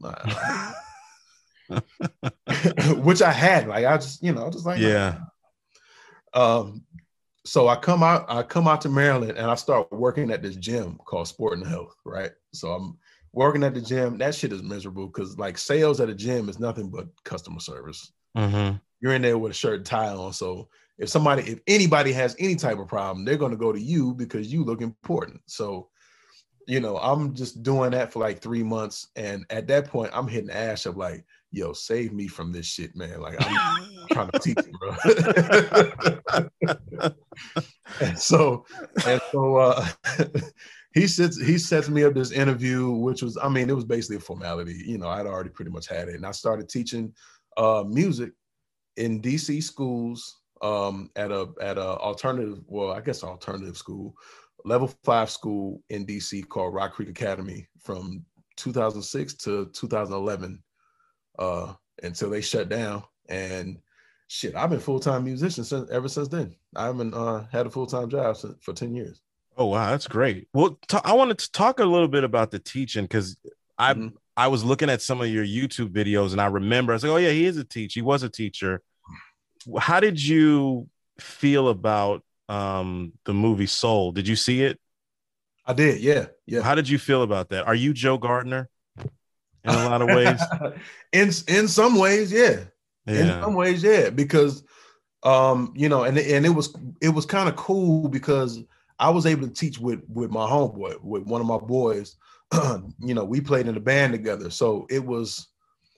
Nah. Which I had, like, I just, you know, just like, Yeah. nah. Um, so I come out, I come out to Maryland and I start working at this gym called Sport and Health, right? So I'm working at the gym. That shit is miserable because like sales at a gym is nothing but customer service. Mm-hmm. You're in there with a shirt and tie on. So if somebody, if anybody has any type of problem, they're going to go to you because you look important. So, you know, I'm just doing that for like three months. And at that point, I'm hitting ash of like, yo, save me from this shit, man. Like I'm trying to teach you, bro. and so, and so uh, he sits, he sets me up this interview, which was, I mean, it was basically a formality. You know, I'd already pretty much had it. And I started teaching uh, music in D C schools um, at a at a alternative, well, I guess alternative school, level five school in D C called Rock Creek Academy from two thousand six to two thousand eleven uh, until they shut down. And shit, I've been full-time musician since ever since then. I haven't uh, had a full-time job since, for ten years. Oh, wow. That's great. Well, t- I wanted to talk a little bit about the teaching because I mm-hmm. I was looking at some of your YouTube videos and I remember, I was like, oh, yeah, he is a teacher. He was a teacher. How did you feel about um, the movie Soul? Did you see it? I did. Yeah. Yeah. How did you feel about that? Are you Joe Gardner in a lot of ways? in, in some ways, yeah. yeah. In some ways, yeah. Because, um, you know, and, and it was, it was kind of cool because I was able to teach with, with my homeboy, with one of my boys. You know, we played in a band together. So it was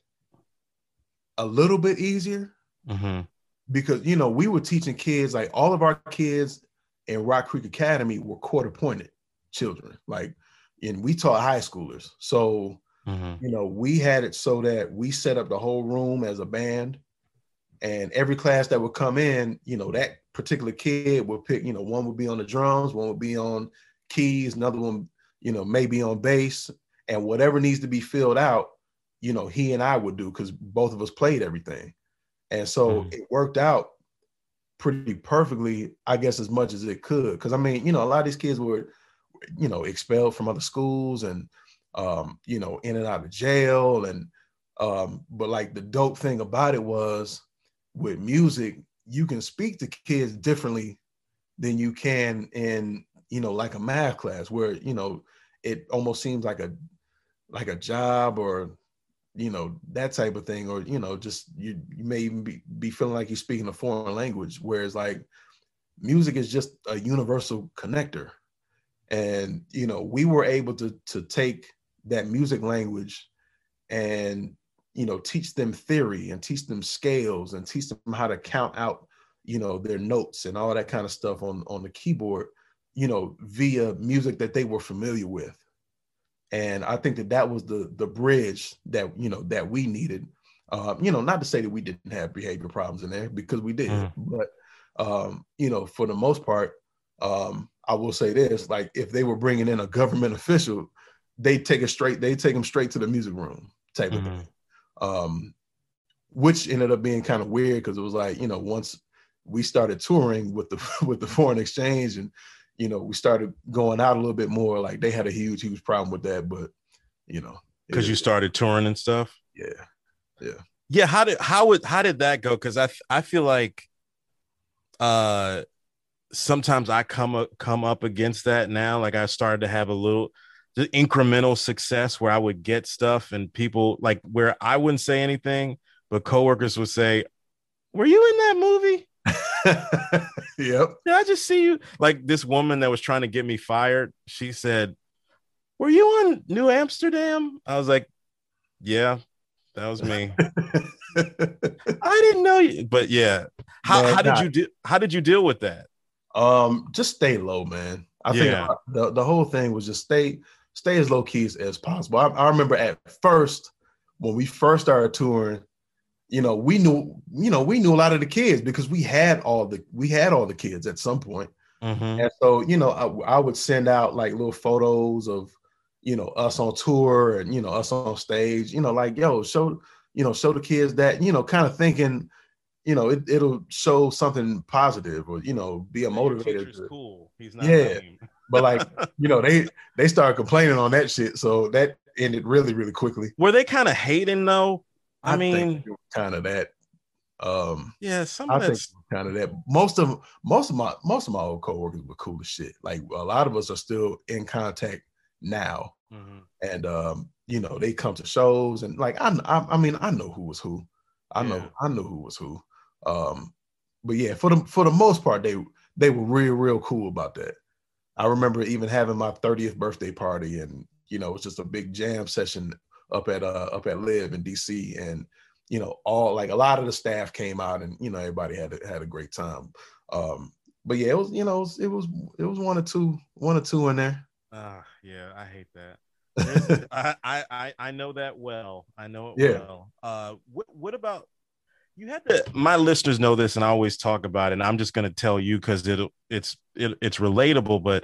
a little bit easier. Mm-hmm. Because, you know, we were teaching kids, like all of our kids in Rock Creek Academy were court-appointed children. Like, and we taught high schoolers. So, mm-hmm. you know, we had it so that we set up the whole room as a band. And every class that would come in, you know, that particular kid would pick, you know, one would be on the drums, one would be on keys, another one, you know, maybe on bass. And whatever needs to be filled out, you know, he and I would do because both of us played everything. And so mm. it worked out pretty perfectly, I guess, as much as it could. Because, I mean, you know, a lot of these kids were, you know, expelled from other schools and, um, you know, in and out of jail. And, um, but like the dope thing about it was with music, you can speak to kids differently than you can in, you know, like a math class where, you know, it almost seems like a, like a job or, you know, that type of thing, or, you know, just you, you may even be, be feeling like you're speaking a foreign language, whereas like music is just a universal connector. And, you know, we were able to, to take that music language and, you know, teach them theory and teach them scales and teach them how to count out, you know, their notes and all that kind of stuff on, on the keyboard, you know, via music that they were familiar with. And I think that that was the the bridge that, you know, that we needed. Uh, you know, not to say that we didn't have behavior problems in there, because we did. Mm. But, um, you know, for the most part, um, I will say this, like if they were bringing in a government official, they take it straight, they take them straight to the music room type mm-hmm. of thing. Um, which ended up being kind of weird because it was like, you know, once we started touring with the with the foreign exchange and, you know, we started going out a little bit more, like they had a huge, huge problem with that. But, you know, because you started touring and stuff. Yeah. Yeah. Yeah. How did, how would, how did that go? Cause I, I feel like, uh, sometimes I come up, come up against that now. Like I started to have a little just incremental success where I would get stuff and people like where I wouldn't say anything, but coworkers would say, were you in that movie? Yep. Did I just see you? Like this woman that was trying to get me fired, she said, were you on New Amsterdam? I was like, yeah, that was me. I didn't know you, but yeah. How, man, how did not. you do? How did you deal with that? Um, just stay low, man. I yeah. think the, the whole thing was just stay, stay as low key as, as possible. I, I remember at first, when we first started touring, you know, we knew, you know, we knew a lot of the kids because we had all the, we had all the kids at some point. Mm-hmm. And so, you know, I, I would send out like little photos of, you know, us on tour and, you know, us on stage, you know, like, yo, show, you know, show the kids that, you know, kind of thinking, you know, it, it'll show something positive or, you know, be a motivator. To, cool. He's not yeah. Lame. But like, you know, they, they started complaining on that shit. So that ended really, really quickly. Were they kind of hating though? I, I mean, kind of that. Um, yeah, some of I think kind of that. Most of most of my most of my old coworkers were cool as shit. Like a lot of us are still in contact now, mm-hmm. and um, you know, they come to shows and like I, I, I mean, I know who was who. I yeah. know, I know who was who. Um, but yeah, for the for the most part, they they were real, real cool about that. I remember even having my thirtieth birthday party, and you know, it was just a big jam session up at uh up at Live in D C, and you know, all like a lot of the staff came out, and you know, everybody had a, had a great time. Um, but yeah, it was, you know, it was, it was it was one or two, one or two in there. Uh, yeah, I hate that. I, I I I know that well. I know it Yeah. well. Uh, what what about you had to? My listeners know this, and I always talk about it. And I'm just going to tell you because it it's it, it's relatable. But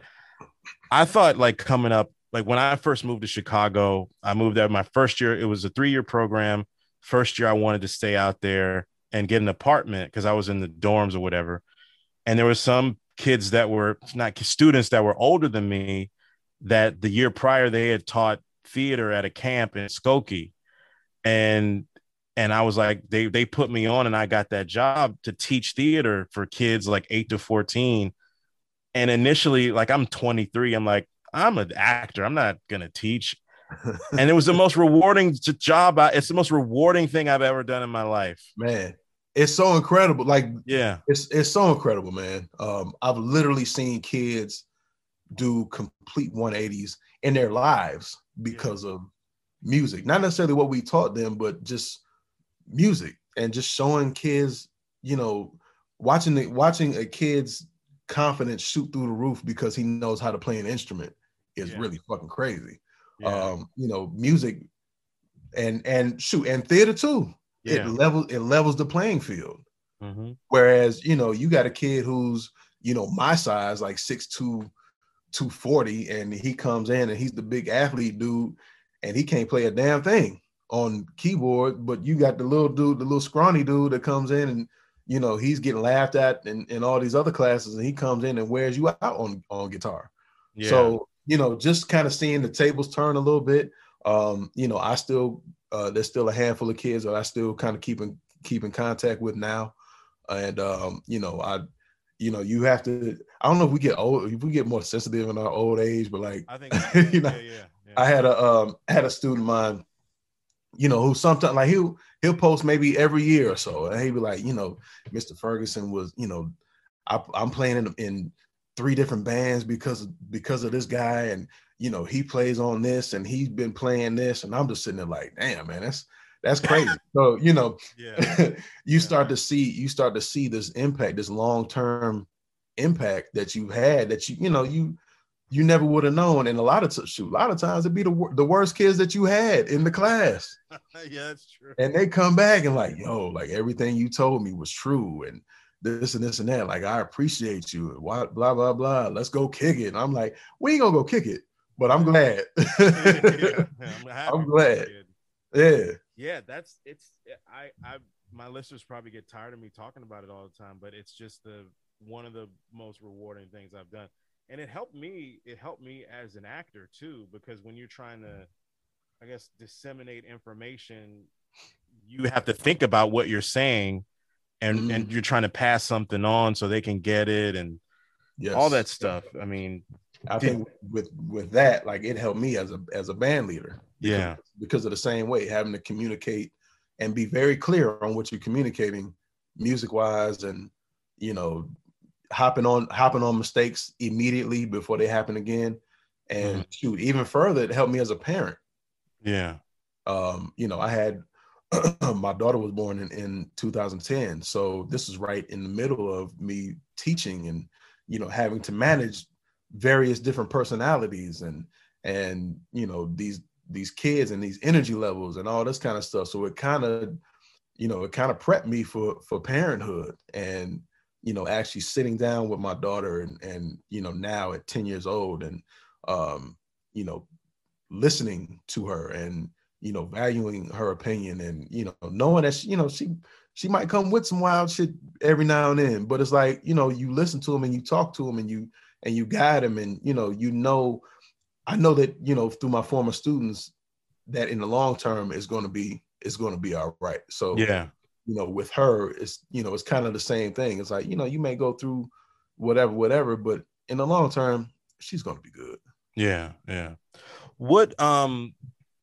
I thought like coming up, like when I first moved to Chicago, I moved there my first year. It was a three year program. First year, I wanted to stay out there and get an apartment because I was in the dorms or whatever. And there were some kids that were not students that were older than me that the year prior they had taught theater at a camp in Skokie. And and I was like, they they put me on and I got that job to teach theater for kids like eight to fourteen. And initially, like I'm twenty-three, I'm like, I'm an actor. I'm not going to teach. And it was the most rewarding job. It's the most rewarding thing I've ever done in my life. Man, it's so incredible. Like, yeah, it's it's so incredible, man. Um, I've literally seen kids do complete one eighties in their lives because yeah. of music. Not necessarily what we taught them, but just music and just showing kids, you know, watching the, watching a kid's confidence shoot through the roof because he knows how to play an instrument is yeah. really fucking crazy. Yeah. Um, you know, music and and shoot and theater too. Yeah. It levels it levels the playing field. Mm-hmm. Whereas, you know, you got a kid who's, you know, my size, like six two, two forty, and he comes in and he's the big athlete dude, and he can't play a damn thing on keyboard. But you got the little dude, the little scrawny dude that comes in and, you know, he's getting laughed at in, in all these other classes, and he comes in and wears you out on, on guitar. Yeah. So, you know, just kind of seeing the tables turn a little bit. Um, you know, I still, uh, there's still a handful of kids that I still kind of keep in, keep in contact with now. And, um, you know, I, you know, you have to, I don't know if we get old, if we get more sensitive in our old age, but like, I think, you know, yeah, yeah, yeah. I had a, um, had a student of mine, you know, who sometimes like he'll, he'll post maybe every year or so. And he'd be like, you know, Mister Ferguson was, you know, I, I'm playing in, in three different bands because of, because of this guy. And, you know, he plays on this and he's been playing this. And I'm just sitting there like, damn, man, that's, that's crazy. So, you know, yeah. you yeah. start to see, you start to see this impact, this long-term impact that you've had that you, you know, you, you never would have known. And a lot of t- shoot, a lot of times it'd be the, the worst kids that you had in the class. Yeah, that's true. And they come back and like, yo, like everything you told me was true. And this and this and that. Like, I appreciate you. What, blah, blah, blah. Let's go kick it. And I'm like, we ain't gonna go kick it, but I'm glad. yeah, I'm, I'm glad. Yeah. Yeah, that's it's I I my listeners probably get tired of me talking about it all the time, but it's just the one of the most rewarding things I've done. And it helped me, it helped me as an actor too, because when you're trying to, I guess, disseminate information, you have to think about what you're saying and, mm. and you're trying to pass something on so they can get it and yes. all that stuff. I mean, I did, think with, with that, like it helped me as a, as a band leader. Because, yeah. Because of the same way, having to communicate and be very clear on what you're communicating music wise and, you know, hopping on hopping on mistakes immediately before they happen again. And mm. shoot, even further, it helped me as a parent. Yeah. Um, you know, I had my daughter was born in, in two thousand ten. So this is right in the middle of me teaching and, you know, having to manage various different personalities and and you know, these these kids and these energy levels and all this kind of stuff. So it kind of, you know, it kind of prepped me for for parenthood and you know, actually sitting down with my daughter and, and, you know, now at ten years old and, um, you know, listening to her and, you know, valuing her opinion and, you know, knowing that, she, you know, she, she might come with some wild shit every now and then, but it's like, you know, you listen to them and you talk to them and you, and you guide them and, you know, you know, I know that, you know, through my former students that in the long term is going to be, is going to be all right. So, yeah. You know, with her, it's, you know, it's kind of the same thing. It's like, you know, you may go through whatever, whatever, but in the long term, she's going to be good. Yeah. Yeah. What, um,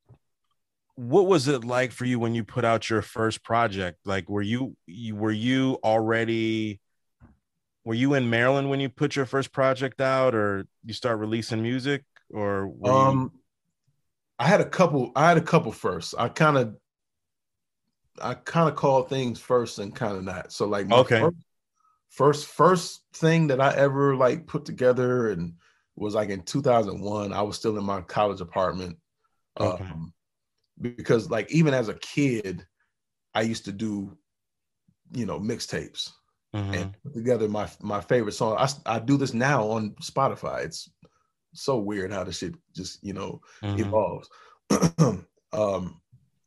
what was it like for you when you put out your first project? Like, were you, you were you already, were you in Maryland when you put your first project out or you start releasing music or were um, you... I had a couple, I had a couple first. I kind of, I kind of call things first and kind of not. So like my Okay. first, first first thing that I ever like put together and was like in two thousand one. I was still in my college apartment. Okay. Um, because like even as a kid, I used to do, you know, mixtapes Mm-hmm. and put together my my favorite song. I, I do this now on Spotify. It's so weird how the shit just, you know, Mm-hmm. evolves. um,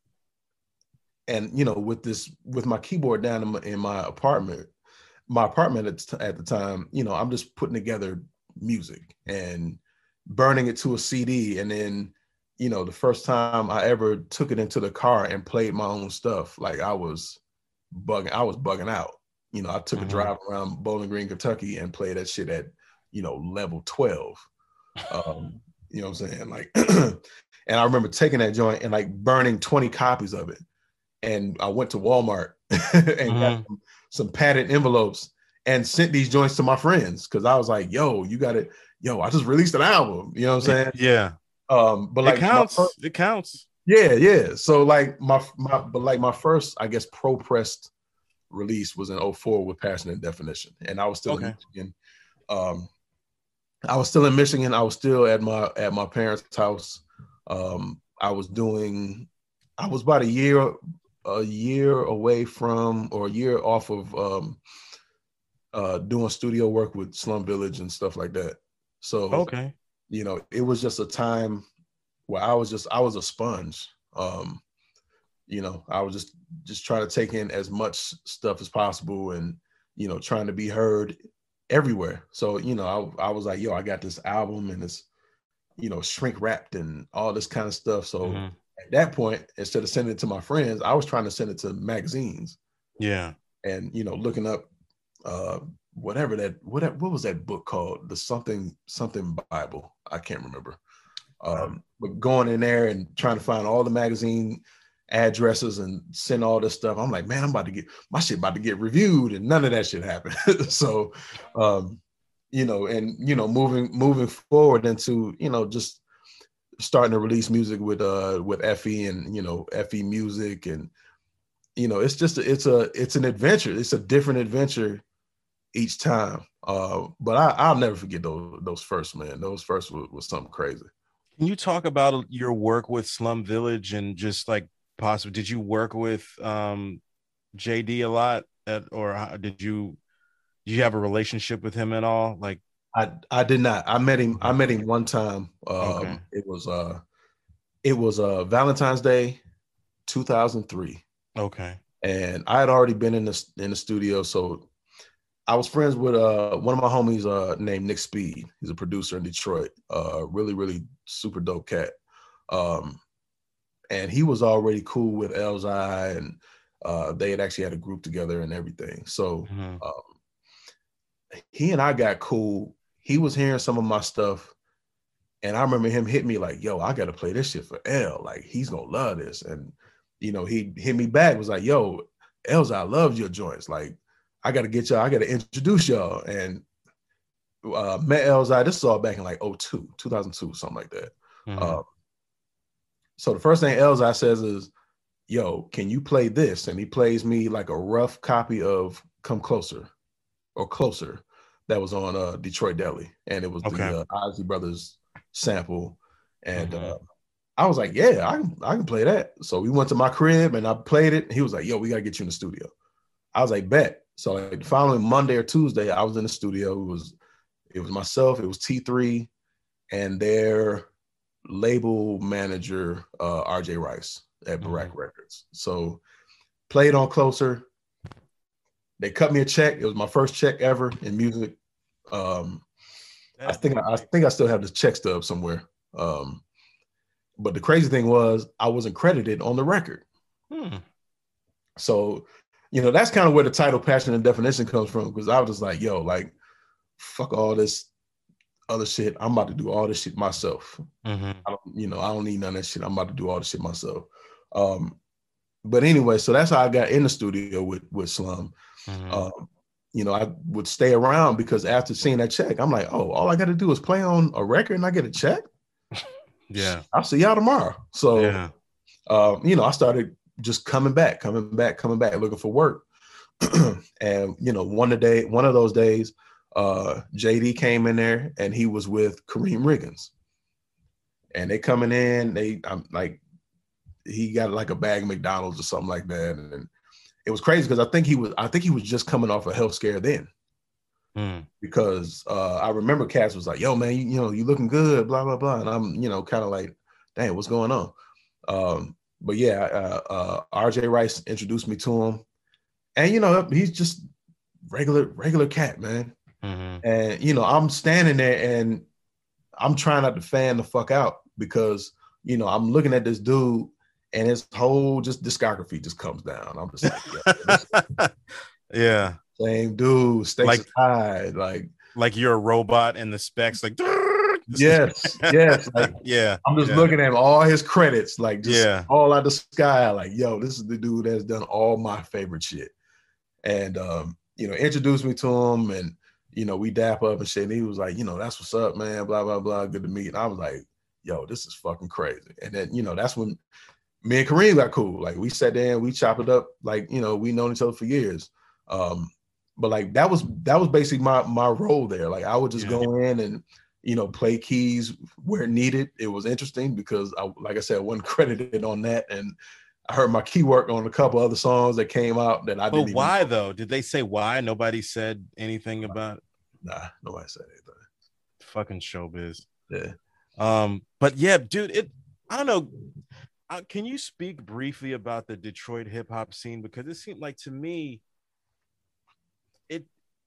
and you know, with this, with my keyboard down in my, in my apartment, my apartment at, at the time, you know, I'm just putting together music and burning it to a C D. And then, you know, the first time I ever took it into the car and played my own stuff, like I was bugging, I was bugging out. You know, I took Mm-hmm. a drive around Bowling Green, Kentucky and played that shit at, you know, level twelve. Um, you know what I'm saying? Like, and I remember taking that joint and like burning twenty copies of it. And I went to Walmart and Mm-hmm. got some, some padded envelopes and sent these joints to my friends. Cause I was like, yo, you got it. Yo, I just released an album. You know what I'm saying? Yeah. Um, but like it counts. my first, It counts. yeah, yeah. So like my, my, but like my first, I guess, pro pressed release was in oh four with Passion and Definition. And I was still Okay. in Michigan. Um, I was still in Michigan. I was still at my, at my parents' house. Um, I was doing, I was about a year, a year away from, or a year off of um, uh, doing studio work with Slum Village and stuff like that. So, Okay. you know, it was just a time where I was just, I was a sponge. Um, you know, I was just, just trying to take in as much stuff as possible and, you know, trying to be heard everywhere. So, you know, I, I was like, yo, I got this album and it's, you know, shrink wrapped and all this kind of stuff. So Mm-hmm. at that point, instead of sending it to my friends, I was trying to send it to magazines. Yeah. And, you know, looking up uh, whatever that, what, what was that book called? The something, something Bible. I can't remember. Um, but going in there and trying to find all the magazine addresses and send all this stuff. I'm like, man, I'm about to get, my shit about to get reviewed and none of that shit happened. So, um, you know, and, you know, moving, moving forward into, you know, just starting to release music with, uh, with Effie and, you know, Effie Music. And, you know, it's just, a, it's a, it's an adventure. It's a different adventure each time. Uh, but I, I'll never forget those, those first, man, those first was, was something crazy. Can you talk about your work with Slum Village and just like possibly, did you work with um, J D a lot at, or how, did you, did you have a relationship with him at all? Like, I, I did not. I met him. I met him one time. Um, Okay. It was uh, it was uh, Valentine's Day, two thousand three, okay. and I had already been in the in the studio. So I was friends with uh one of my homies uh named Nick Speed. He's a producer in Detroit. Uh, really, really super dope cat. Um, and he was already cool with Elzhi, and uh, they had actually had a group together and everything. So Mm-hmm. um, he and I got cool. He was hearing some of my stuff, and I remember him hit me like, yo, I got to play this shit for L. Like, he's going to love this. And, you know, he hit me back, was like, yo, Elzhi, I love your joints. Like, I got to get y'all, I got to introduce y'all. And uh, met Elzhi, this is all back in like oh two, two thousand two, something like that. Mm-hmm. Uh, so the first thing Elzhi says is, yo, can you play this? And he plays me like a rough copy of Come Closer or Closer that was on uh, Detroit Deli. And it was Okay. the uh, Ozzy Brothers sample. And Mhm. uh, I was like, yeah, I can, I can play that. So we went to my crib and I played it. He was like, yo, we got to get you in the studio. I was like, bet. So like the following Monday or Tuesday, I was in the studio. It was, it was myself, it was T three and their label manager, uh, R J Rice at Barack Mhm. Records. So played on Closer. They cut me a check. It was my first check ever in music. Um, I think I, I think I still have this check stub somewhere. Um, but the crazy thing was I wasn't credited on the record. Hmm. So, you know, that's kind of where the title Passion and Definition comes from, because I was just like, yo, like, fuck all this other shit. I'm about to do all this shit myself. Mm-hmm. I don't, you know, I don't need none of that shit. I'm about to do all this shit myself. Um, but anyway, so that's how I got in the studio with with Slum. Mm-hmm. Um, you know, I would stay around because after seeing that check, I'm like, oh, all I got to do is play on a record and I get a check. Yeah. I'll see y'all tomorrow. So, Yeah. uh, you know, I started just coming back, coming back, coming back, looking for work. And you know, one day, one of those days, uh, J D came in there and he was with Kareem Riggins. And they coming in, they I'm like, he got like a bag of McDonald's or something like that. And it was crazy because I think he was, I think he was just coming off a health scare then. Mm. Because uh, I remember Cass was like, yo, man, you, you know, you looking good, blah, blah, blah. And I'm, you know, kind of like, dang, what's going on? Um, but yeah, uh, uh, R J Rice introduced me to him. And, you know, he's just regular, regular cat, man. Mm-hmm. And, you know, I'm standing there and I'm trying not to fan the fuck out because, you know, I'm looking at this dude and his whole just discography just comes down. I'm just like, yeah. Yeah. Same dude, stakes like, high. Like, like you're a robot and the specs like, yes, yes. Like, yeah. I'm just yeah. looking at all his credits, like just yeah. all out the sky. Like, yo, this is the dude that's done all my favorite shit. And, um, you know, introduced me to him and, you know, we dap up and shit. And he was like, you know, that's what's up, man, blah, blah, blah. Good to meet. And I was like, yo, this is fucking crazy. And then, you know, that's when me and Kareem got cool. Like we sat there and we chopped it up. Like, you know, we known each other for years. Um, but like, that was, that was basically my, my role there. Like I would just yeah. go in and, you know, play keys where needed. It was interesting because I, like I said, I wasn't credited on that. And I heard my key work on a couple other songs that came out that I but didn't. But why even though? Did they say why? Nobody said anything about it. Nah, nobody said anything. Fucking showbiz. Yeah. Um. But yeah, dude. It. I don't know. Uh, can you speak briefly about the Detroit hip hop scene because it seemed like to me, it.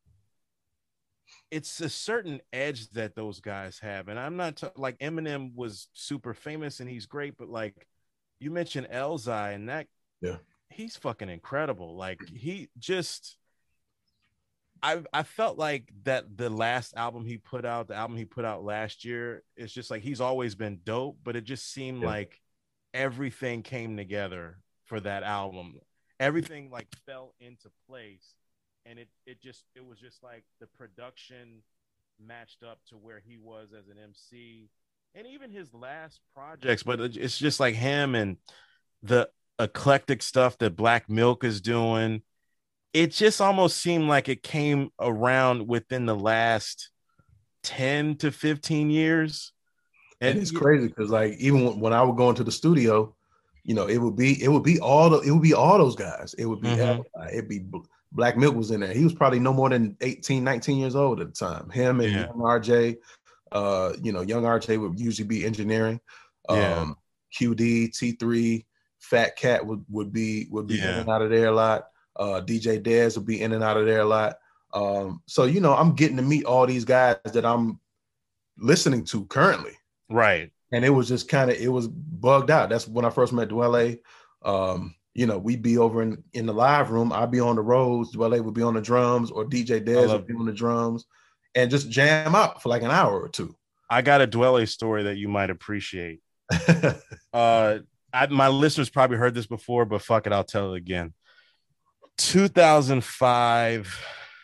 It's a certain edge that those guys have, and I'm not t- like Eminem was super famous and he's great, but like. You mentioned Elzhi and that yeah he's fucking incredible. Like he just I I felt like that the last album he put out, the album he put out last year, it's just like he's always been dope, but it just seemed yeah. like everything came together for that album. Everything like fell into place and it it just it was just like the production matched up to where he was as an M C. And even his last projects, but it's just like him and the eclectic stuff that Black Milk is doing. It just almost seemed like it came around within the last ten to fifteen years. And, and it's crazy because like even when I would go into the studio, you know, it would be it would be all the it would be all those guys. It would be mm-hmm. it'd be Black Milk was in there. He was probably no more than eighteen, nineteen years old at the time. Him and yeah. R J. Uh, you know, young R J would usually be engineering. Um, yeah. Q D, T three, Fat Cat would, would be would be yeah. in and out of there a lot. Uh, D J Dez would be in and out of there a lot. Um, so you know, I'm getting to meet all these guys that I'm listening to currently. Right. And it was just kind of it was bugged out. That's when I first met Dwele. Um, you know, we'd be over in, in the live room. I'd be on the roads. Dwele would be on the drums, or D J Dez would be on the drums. And just jam out for like an hour or two. I got a Dwele story that you might appreciate. uh, I, my listeners probably heard this before, but fuck it, I'll tell it again. two thousand five,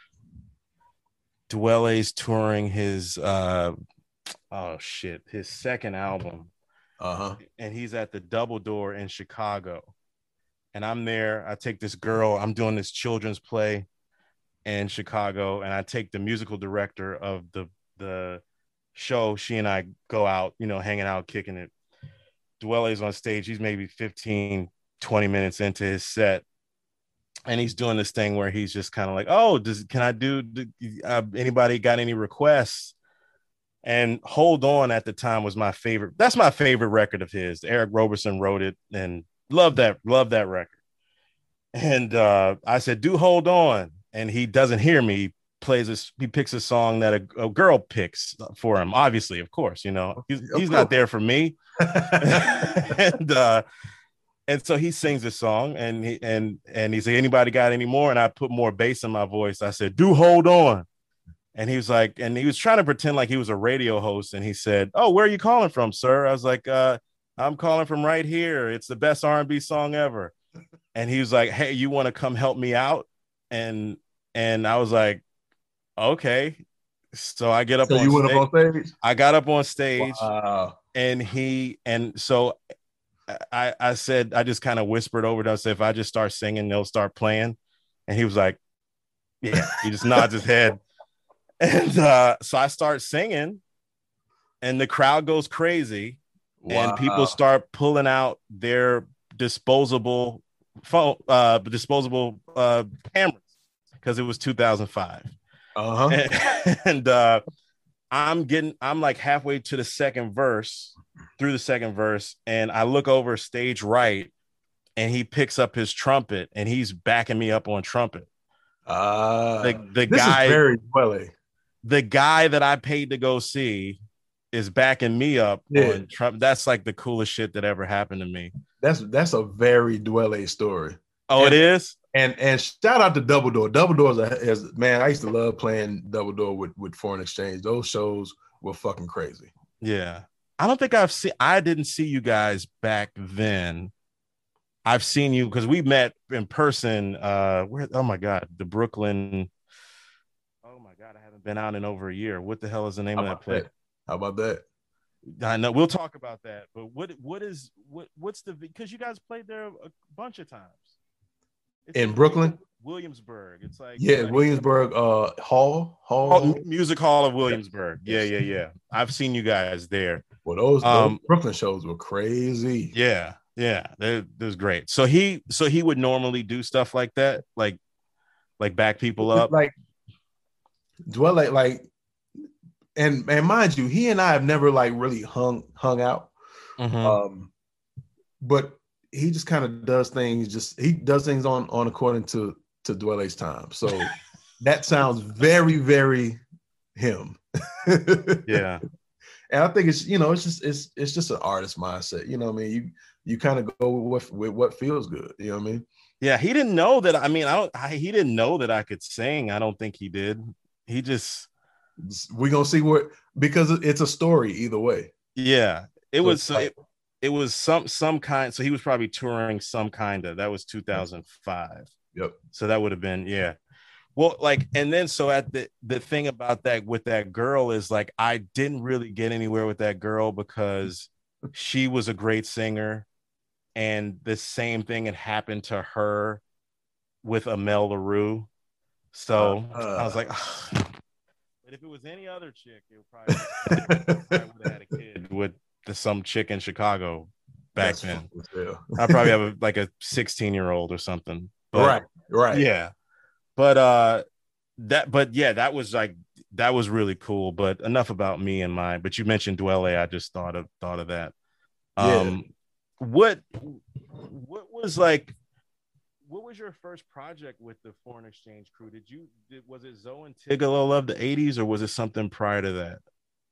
Dwele's touring his, uh, oh shit, his second album. Uh-huh. And he's at the Double Door in Chicago. And I'm there. I take this girl. I'm doing this children's play in Chicago, and I take the musical director of the the show. She and I go out, you know, hanging out, kicking it. Dwele's on stage. He's maybe fifteen, twenty minutes into his set, and he's doing this thing where he's just kind of like, oh, does can I do uh, anybody got any requests? And Hold On at the time was my favorite. That's my favorite record of his. Eric Roberson wrote it, and love that, love that record. And uh, I said, do Hold On. And he doesn't hear me. He plays a, he picks a song that a, a girl picks for him. Obviously, of course, you know, he's, he's not there for me. and uh, and so he sings this song, and he and and he said, anybody got any more? And I put more bass in my voice. I said, do Hold On. And he was like, and he was trying to pretend like he was a radio host. And he said, oh, where are you calling from, sir? I was like, uh, I'm calling from right here. It's the best R and B song ever. And he was like, hey, you want to come help me out? And and I was like, okay. So I get up so on, you stage. went up on stage? I got up on stage. Wow. And he and so I, I said, I just kind of whispered over to him, I said, if I just start singing, they'll start playing. And he was like, yeah, he just nods his head. And uh, so I start singing and the crowd goes crazy. Wow. And people start pulling out their disposable phone, uh, disposable uh, cameras because it was two thousand five. Uh-huh. And, and uh, I'm getting, I'm like halfway to the second verse, through the second verse, and I look over stage right, and he picks up his trumpet, and he's backing me up on trumpet. Uh, the the this guy, is very Dwele. The guy that I paid to go see is backing me up yeah. on trumpet. That's like the coolest shit that ever happened to me. That's that's a very Dwele story. Oh, and, it is. And and shout out to Double Door. Double Door is, is man. I used to love playing Double Door with with Foreign Exchange. Those shows were fucking crazy. Yeah, I don't think I've seen. I didn't see you guys back then. I've seen you because we met in person. Uh, where? Oh my God, the Brooklyn. Oh my God, I haven't been out in over a year. What the hell is the name How of that place? That? How about that? I know we'll talk about that, but what what is what what's the because you guys played there a bunch of times. It's in Brooklyn, Williamsburg. It's like yeah, like, Williamsburg. Uh, Hall, Hall, oh, Music Hall of Williamsburg. Yeah, yeah, yeah. I've seen you guys there. Well, those, um, those Brooklyn shows were crazy. Yeah, yeah, that was great. So he, so he would normally do stuff like that, like, like back people up, like dwell like, like, and and mind you, he and I have never like really hung hung out. Mm-hmm. Um, but he just kind of does things. Just he does things on on according to to Dwele's time. So that sounds very very him. Yeah, and I think it's you know it's just it's it's just an artist mindset. You know what I mean? You you kind of go with with what feels good. You know what I mean? Yeah, he didn't know that. I mean, I don't. I, he didn't know that I could sing. I don't think he did. He just. We're gonna see what because it's a story either way. Yeah, it so was. It, it was some some kind. So he was probably touring some kind of. That was two thousand five. Yep. So that would have been yeah. Well, like, and then so at the the thing about that with that girl is like I didn't really get anywhere with that girl because she was a great singer, and the same thing had happened to her with Amel Larue. So uh, uh, I was like, oh. But if it was any other chick, it would probably, probably would have had a kid with the, some chick in Chicago back then. I probably have a, like a sixteen year old or something. But, right, right, yeah. But uh, that, but yeah, that was like that was really cool. But enough about me and mine. But you mentioned Dwele, I just thought of thought of that. Um, yeah. What what was like? What was your first project with the Foreign Exchange crew? Did you did, was it Zoe and Tigolo of the eighties, or was it something prior to that?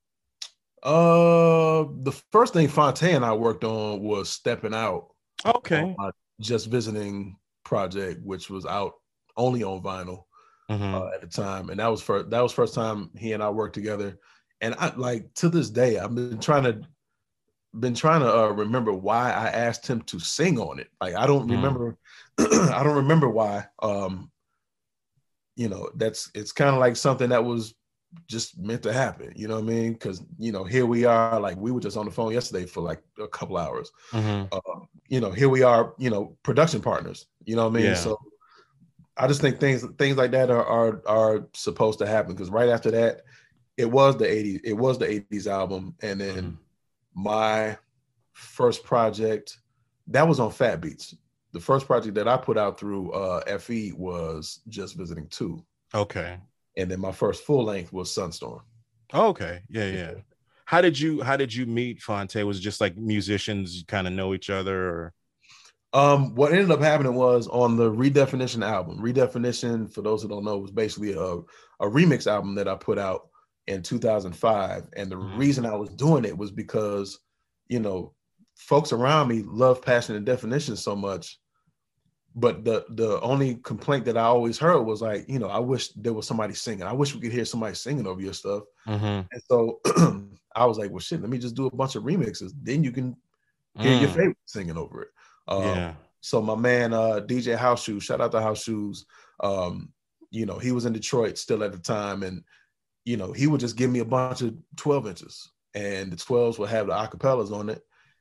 Uh, the first thing Fontaine and I worked on was Stepping Out. Okay. Just Visiting project, which was out only on vinyl mm-hmm. uh, at the time, and that was first. That was first time he and I worked together. And I like to this day, I've been trying to been trying to uh, remember why I asked him to sing on it. Like I don't mm. remember. I don't remember why. Um, you know, that's it's kind of like something that was just meant to happen. You know what I mean? Because you know, here we are. Like we were just on the phone yesterday for like a couple hours. Mm-hmm. Uh, you know, here we are. You know, production partners. You know what I mean? Yeah. So I just think things things like that are are are supposed to happen because right after that, it was the eighties. It was the eighties album, and then mm-hmm. my first project that was on Fat Beats. The first project that I put out through uh, F E was Just Visiting two. Okay. And then my first full length was Sunstorm. Okay. Yeah, yeah. How did you how did you meet Fonte? Was it just like musicians kind of know each other or? Um, what ended up happening was on the Redefinition album. Redefinition, for those who don't know, was basically a, a remix album that I put out in two thousand five. And the mm-hmm. reason I was doing it was because, you know, folks around me love Passion and Definition so much. But the the only complaint that I always heard was like, you know, I wish there was somebody singing. I wish we could hear somebody singing over your stuff. Mm-hmm. And so I was like, well, shit, let me just do a bunch of remixes. Then you can hear mm. your favorite singing over it. Um, yeah. So my man, uh, D J House Shoes, shout out to House Shoes. Um, you know, he was in Detroit still at the time. And, you know, he would just give me a bunch of twelve inches. And the twelves would have the acapellas on it.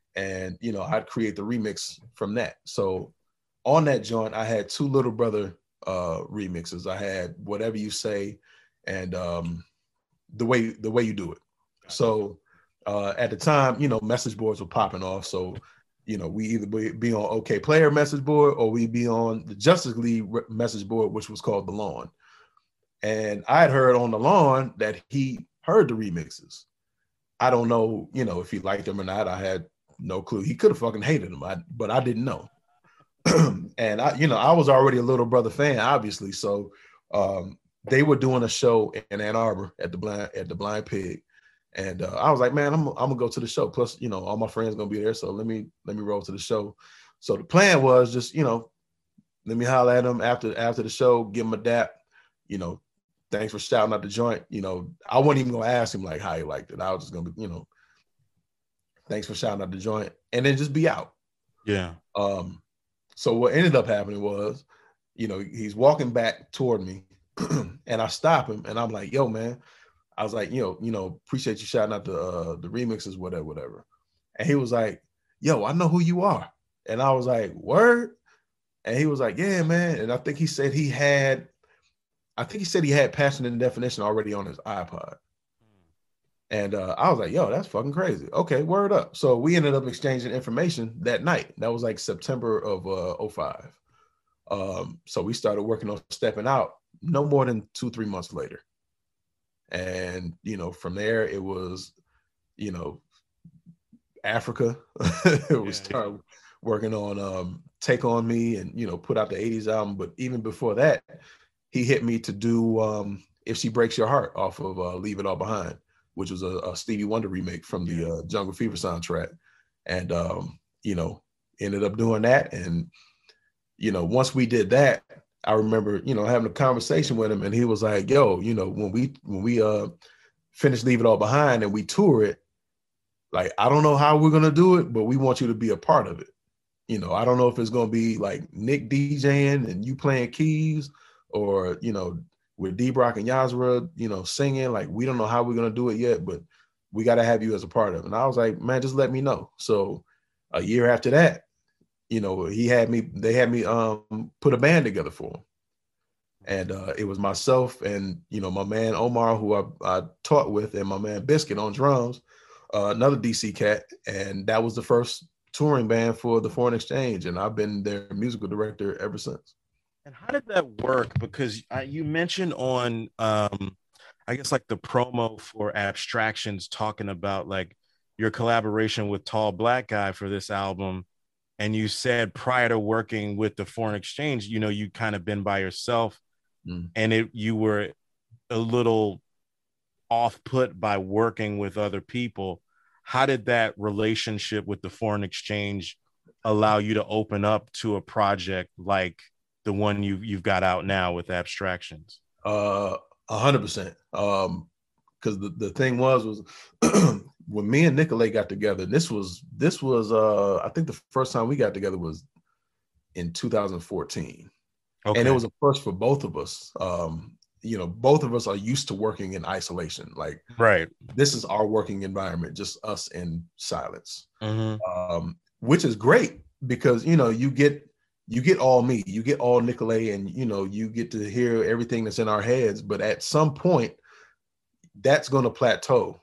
and you know, I'd create the remix from that. So on that joint, I had two Little Brother uh, remixes. I had Whatever You Say and um, the way the way you do it. So uh, at the time, you know, message boards were popping off. So you know, we either be, be on OK Player message board or we be on the Justice League message board, which was called The Lawn. And I had heard on The Lawn that he heard the remixes. I don't know, you know, if he liked them or not. I had no clue. He could have fucking hated them, I, but I didn't know. And I, you know, I was already a Little Brother fan, obviously. So um, they were doing a show in Ann Arbor at the Blind at the Blind Pig, and uh, I was like, man, I'm, I'm gonna go to the show. Plus, you know, all my friends gonna be there, so let me let me roll to the show. So the plan was just, you know, let me holler at him after after the show, give him a dap, you know, thanks for shouting out the joint. You know, I wasn't even gonna ask him like how he liked it. I was just gonna be, you know, thanks for shouting out the joint, and then just be out. Yeah. Um. So what ended up happening was, you know, he's walking back toward me, and I stop him, and I'm like, "Yo, man," I was like, "You know, you know, appreciate you shouting out the uh, the remixes, whatever, whatever." And he was like, "Yo, I know who you are," and I was like, "Word?" And he was like, "Yeah, man." And I think he said he had, I think he said he had Passion and Definition already on his iPod. And uh, I was like, yo, that's fucking crazy. Okay, word up. So we ended up exchanging information that night. That was like September of uh, oh five. Um, so we started working on Stepping Out no more than two, three months later. And, you know, from there, it was, you know, Africa. we yeah. started working on um, Take On Me and, you know, put out the eighties album. But even before that, he hit me to do um, If She Breaks Your Heart off of uh, Leave It All Behind, which was a, a Stevie Wonder remake from the uh, Jungle Fever soundtrack. And, um, you know, ended up doing that. And, you know, once we did that, I remember, you know, having a conversation with him, and he was like, yo, you know, when we, when we uh, finish Leave It All Behind and we tour it, like, I don't know how we're going to do it, but we want you to be a part of it. You know, I don't know if it's going to be like Nick DJing and you playing keys, or, you know, with D-Brock and Yazra, you know, singing. Like, we don't know how we're going to do it yet, but we got to have you as a part of it. And I was like, man, just let me know. So a year after that, you know, he had me, they had me um, put a band together for him. And uh, it was myself and, you know, my man Omar, who I, I taught with, and my man Biscuit on drums, uh, another D C cat. And that was the first touring band for the Foreign Exchange. And I've been their musical director ever since. And how did that work? Because uh, you mentioned on, um, I guess, like the promo for Abstractions, talking about like your collaboration with Tall Black Guy for this album. And you said prior to working with the Foreign Exchange, you know, you kind of been by yourself, mm. and it, you were a little off put by working with other people. How did that relationship with the Foreign Exchange allow you to open up to a project like the one you you've got out now with Abstractions? Uh, a hundred percent. Um, because the, the thing was was when me and Nicolay got together, this was this was uh I think the first time we got together was in two thousand fourteen. Okay. And it was a first for both of us. Um, you know, both of us are used to working in isolation. Like, right, this is our working environment, just us in silence. Mm-hmm. Um, which is great because, you know, you get you get all me, you get all Nicolay, and, you know, you get to hear everything that's in our heads. But at some point, that's going to plateau.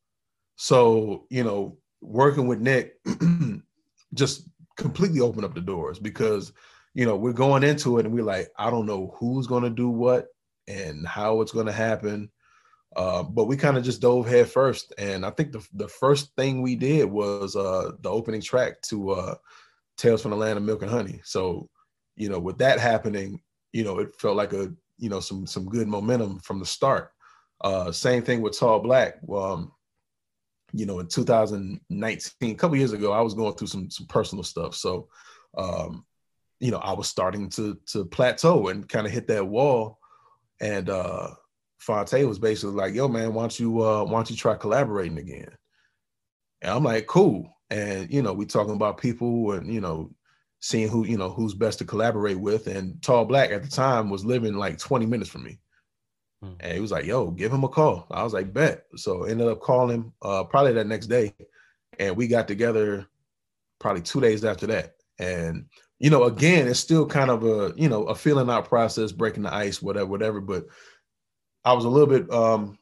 So, you know, working with Nick just completely opened up the doors because, you know, we're going into it and we're like, I don't know who's going to do what and how it's going to happen. Uh, but we kind of just dove head first. And I think the, the first thing we did was uh, the opening track to uh, Tales from the Land of Milk and Honey. So, you know, with that happening, you know, it felt like a, you know, some, some good momentum from the start. Uh, same thing with Tall Black. Um, you know, in two thousand nineteen, a couple years ago, I was going through some, some personal stuff. So, um, you know, I was starting to, to plateau and kind of hit that wall. And uh, Fonte was basically like, yo, man, why don't you, uh, why don't you try collaborating again? And I'm like, cool. And, you know, we talking about people and, you know, seeing who, you know, who's best to collaborate with. And Tall Black at the time was living like twenty minutes from me. Hmm. And he was like, yo, give him a call. I was like, bet. So ended up calling him uh, probably that next day. And we got together probably two days after that. And, you know, again, it's still kind of a, you know, a feeling out process, breaking the ice, whatever, whatever. But I was a little bit um,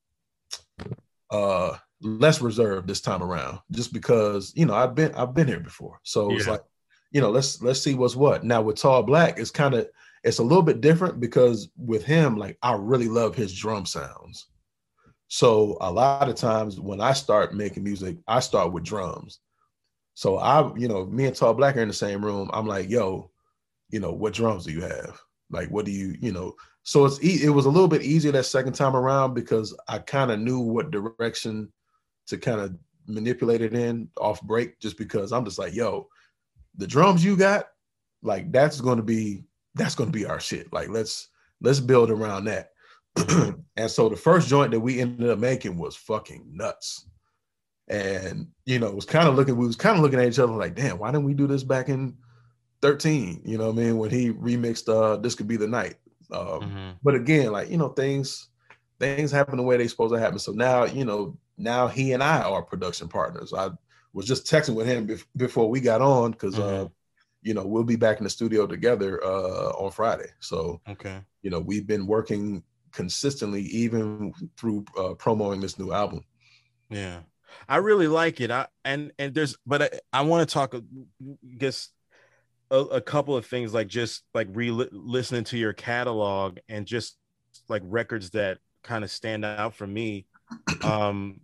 uh, less reserved this time around, just because, you know, I've been, I've been here before. So yeah. It's like, you know, let's, let's see what's what. Now with Tall Black, it's kind of, it's a little bit different because with him, like, I really love his drum sounds. So a lot of times when I start making music, I start with drums. So I, you know, me and Tall Black are in the same room. I'm like, yo, you know, what drums do you have? Like, what do you, you know, so it's, e- it was a little bit easier that second time around because I kind of knew what direction to kind of manipulate it in off break, just because I'm just like, yo, the drums you got, like, that's going to be, that's going to be our shit. Like, let's, let's build around that. And so the first joint that we ended up making was fucking nuts. And, you know, it was kind of looking, we was kind of looking at each other like, damn, why didn't we do this back in thirteen? You know what I mean? When he remixed uh, This Could Be the Night. Um, mm-hmm. But again, like, you know, things, things happen the way they're supposed to happen. So now, you know, now he and I are production partners. I was just texting with him bef- before we got on because, mm-hmm. uh, you know, we'll be back in the studio together uh, on Friday. So, okay, you know, we've been working consistently even through uh, promoting this new album. Yeah, I really like it. I and and there's, but I, I want to talk, I guess, a, a couple of things, like just like re listening to your catalog and just like records that kind of stand out for me. Um,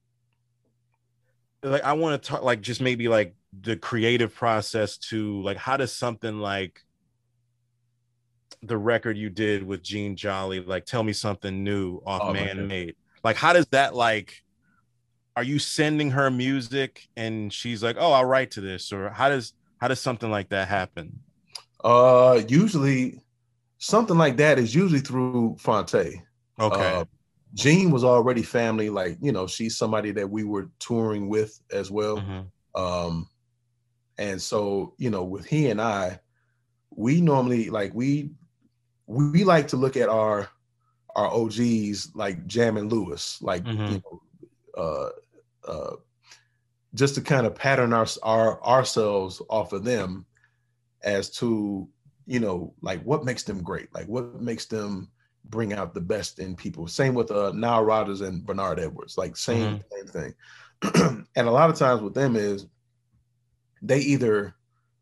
like I want to talk, like just maybe like the creative process to like, how does something like the record you did with Jean Jolly, like Tell Me Something New off oh, Man Made, like how does that, like, are you sending her music and she's like, oh, I'll write to this, or how does how does something like that happen? Uh usually something like that is usually through Phonte. Okay. Uh, Jean was already family, like, you know, she's somebody that we were touring with as well. Mm-hmm. Um and so, you know, with he and I, we normally like we we like to look at our our O Gs like Jam and Lewis, like, mm-hmm. you know, uh, uh, just to kind of pattern our, our ourselves off of them as to, you know, like what makes them great, like what makes them bring out the best in people. Same with uh, Nile Rodgers and Bernard Edwards, like same, mm-hmm. same thing. And a lot of times with them is they either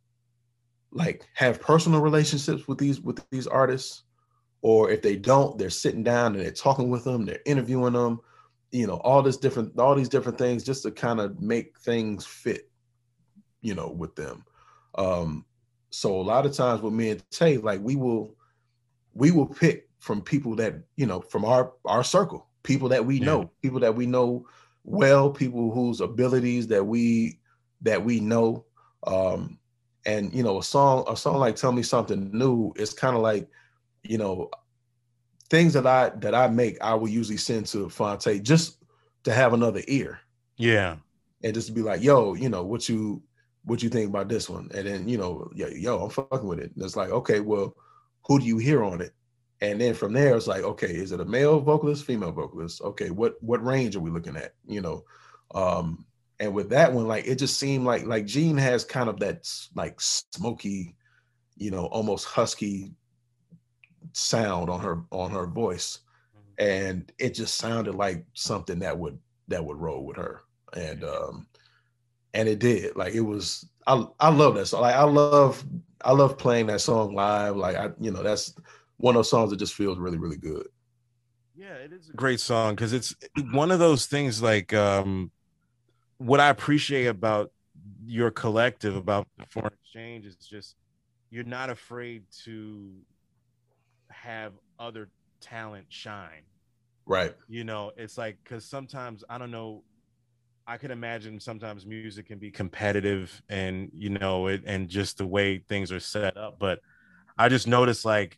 like have personal relationships with these with these artists, or if they don't, they're sitting down and they're talking with them, they're interviewing them, you know, all this different, all these different things just to kind of make things fit, you know, with them. Um, so a lot of times with me and Tay, like we will, we will pick from people that, you know, from our, our circle, people that we know, yeah. people that we know well, people whose abilities that we, that we know. Um, and, you know, a song, a song like Tell Me Something New is kind of like, you know, things that I that I make, I will usually send to Phonte just to have another ear. Yeah. And just to be like, yo, you know, what you what you think about this one? And then, you know, yo, yo, I'm fucking with it. And it's like, okay, well, who do you hear on it? And then from there, it's like, okay, is it a male vocalist, female vocalist? Okay, what what range are we looking at? You know, um, and with that one, like it just seemed like like Jean has kind of that like smoky, you know, almost husky sound on her on her voice, mm-hmm. and it just sounded like something that would that would roll with her, and um and it did. Like it was, I I love that song. Like I love I love playing that song live. Like I, you know, that's one of those songs that just feels really really good. Yeah, it is a great song because it's one of those things. Like um what I appreciate about your collective, about the Foreign Exchange, is just you're not afraid to have other talent shine. Right. You know, it's like, because sometimes, I don't know, I can imagine sometimes music can be competitive and, you know, it, and just the way things are set up. But I just noticed, like,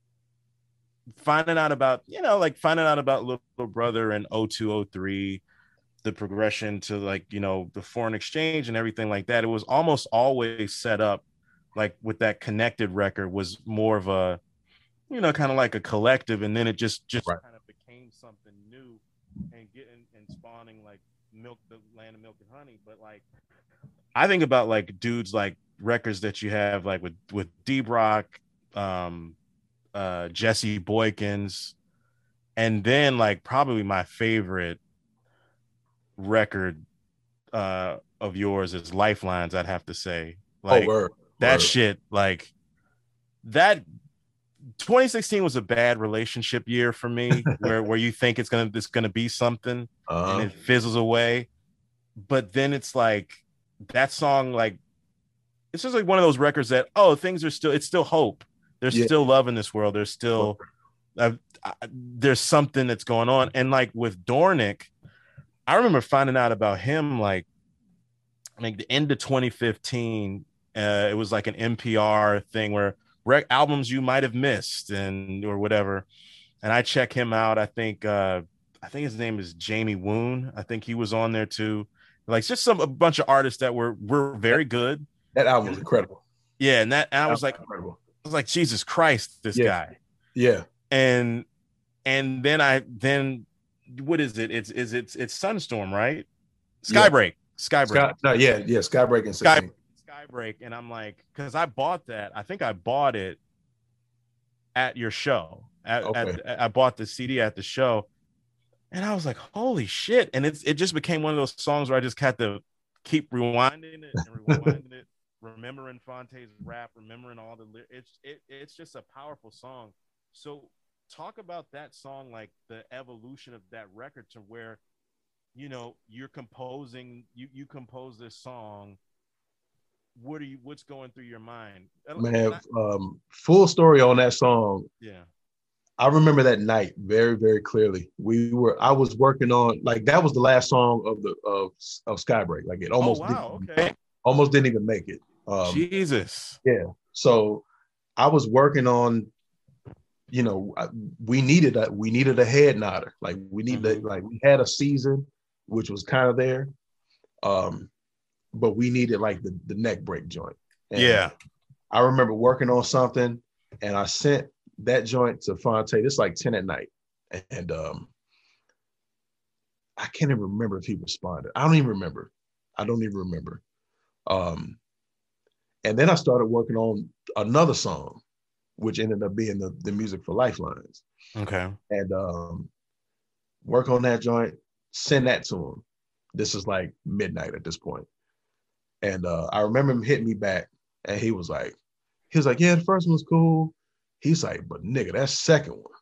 finding out about, you know, like finding out about Little Brother and oh two oh three, the progression to, like, you know, the Foreign Exchange and everything like that. It was almost always set up, like with that Connected record, was more of a, you know, kind of like a collective, and then it just just right. kind of became something new and getting and spawning like Milk, the Land of Milk and Honey. But like I think about like dudes like records that you have like with with D-Brock, um, uh, Jesse Boykins, and then like probably my favorite record uh, of yours is Lifelines. I'd have to say, Oh, like word, that word. shit, like that. twenty sixteen was a bad relationship year for me, where where you think it's gonna it's gonna be something, Uh-huh. and it fizzles away. But then it's like that song, like it's just like one of those records that, oh, things are still, it's still hope. There's Yeah. still love in this world. There's still uh, uh, there's something that's going on. And like with Dornick, I remember finding out about him like like the end of twenty fifteen. Uh, it was like an N P R thing where rec- albums you might have missed and or whatever. And I check him out. I think uh, I think his name is Jamie Woon. I think he was on there too. Like just some a bunch of artists that were were very good. That album was incredible. Yeah, and that and I was like, incredible. I was like, Jesus Christ, this Yeah. guy. Yeah. And and then I then what is it? It's is it's it's Sunstorm, right? Skybreak. Skybreak. Sky, no, yeah, yeah, Skybreak and Sky, sixteen. Skybreak. And I'm like, because I bought that. I think I bought it at your show. At, Okay. at, I bought the C D at the show. And I was like, holy shit. And it's it just became one of those songs where I just had to keep rewinding it and rewinding it, remembering Fonte's rap, remembering all the lyrics. It's it, it's just a powerful song. So talk about that song, like the evolution of that record to where, you know, you're composing, you you compose this song. What are you what's going through your mind? Man, um, full story on that song. Yeah. I remember that night very, very clearly. We were, I was working on, like, that was the last song of the of of Skybreak. Like, it almost, oh, wow. didn't, Okay. almost didn't even make it. Um, Jesus. Yeah. So I was working on, you know, we needed a we needed a head nodder. Like we needed Mhm. a, like we had a season, which was kind of there, um, but we needed like the the neck break joint. And Yeah. I remember working on something, and I sent that joint to Fonte. It's like ten at night, and um, I can't even remember if he responded. I don't even remember. I don't even remember. Um, and then I started working on another song, which ended up being the, the music for Lifelines. Okay. And um, work on that joint, send that to him. This is like midnight at this point. And uh, I remember him hitting me back, and he was like, he was like, yeah, the first one's cool. He's like, but nigga, that second one.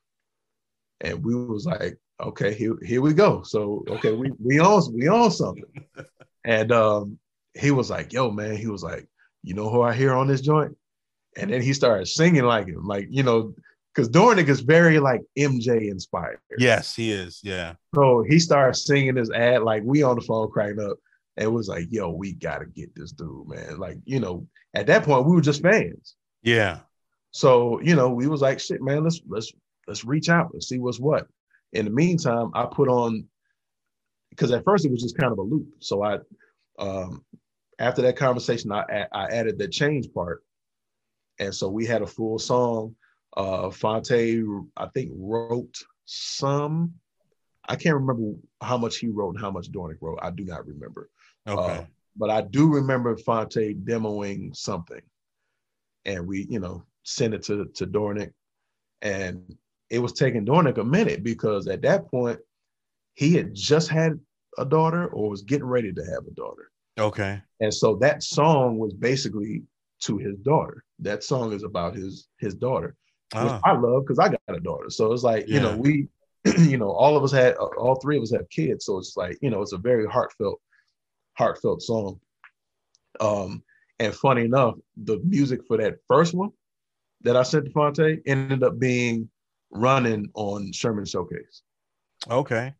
And we was like, okay, here, here we go. So, okay, we we on, we on something. And um, he was like, yo, man, he was like, you know who I hear on this joint? And then he started singing like him, like, you know, because Dornick is very like M J inspired. Yes, he is. Yeah. So he started singing his ad, like we on the phone cracking up, and was like, yo, we got to get this dude, man. Like, you know, at that point, we were just fans. Yeah. So, you know, we was like, shit, man, let's let's let's reach out and see what's what. In the meantime, I put on, because at first it was just kind of a loop. So I, um, after that conversation, I I added the change part, and so we had a full song. Uh, Fonte, I think, wrote some. I can't remember how much he wrote and how much Dornick wrote. I do not remember. Okay. Uh, but I do remember Fonte demoing something, and we, you know, sent it to to Dornick, and it was taking Dornick a minute because at that point he had just had a daughter or was getting ready to have a daughter. Okay. And so that song was basically to his daughter. That song is about his his daughter, which Ah. I love because I got a daughter. So it's like, you Yeah. know, we, you know, all of us had, all three of us have kids. So it's like, you know, it's a very heartfelt, heartfelt song. Um, and funny enough, the music for that first one that I sent to Fonte ended up being running on Sherman Showcase. Okay.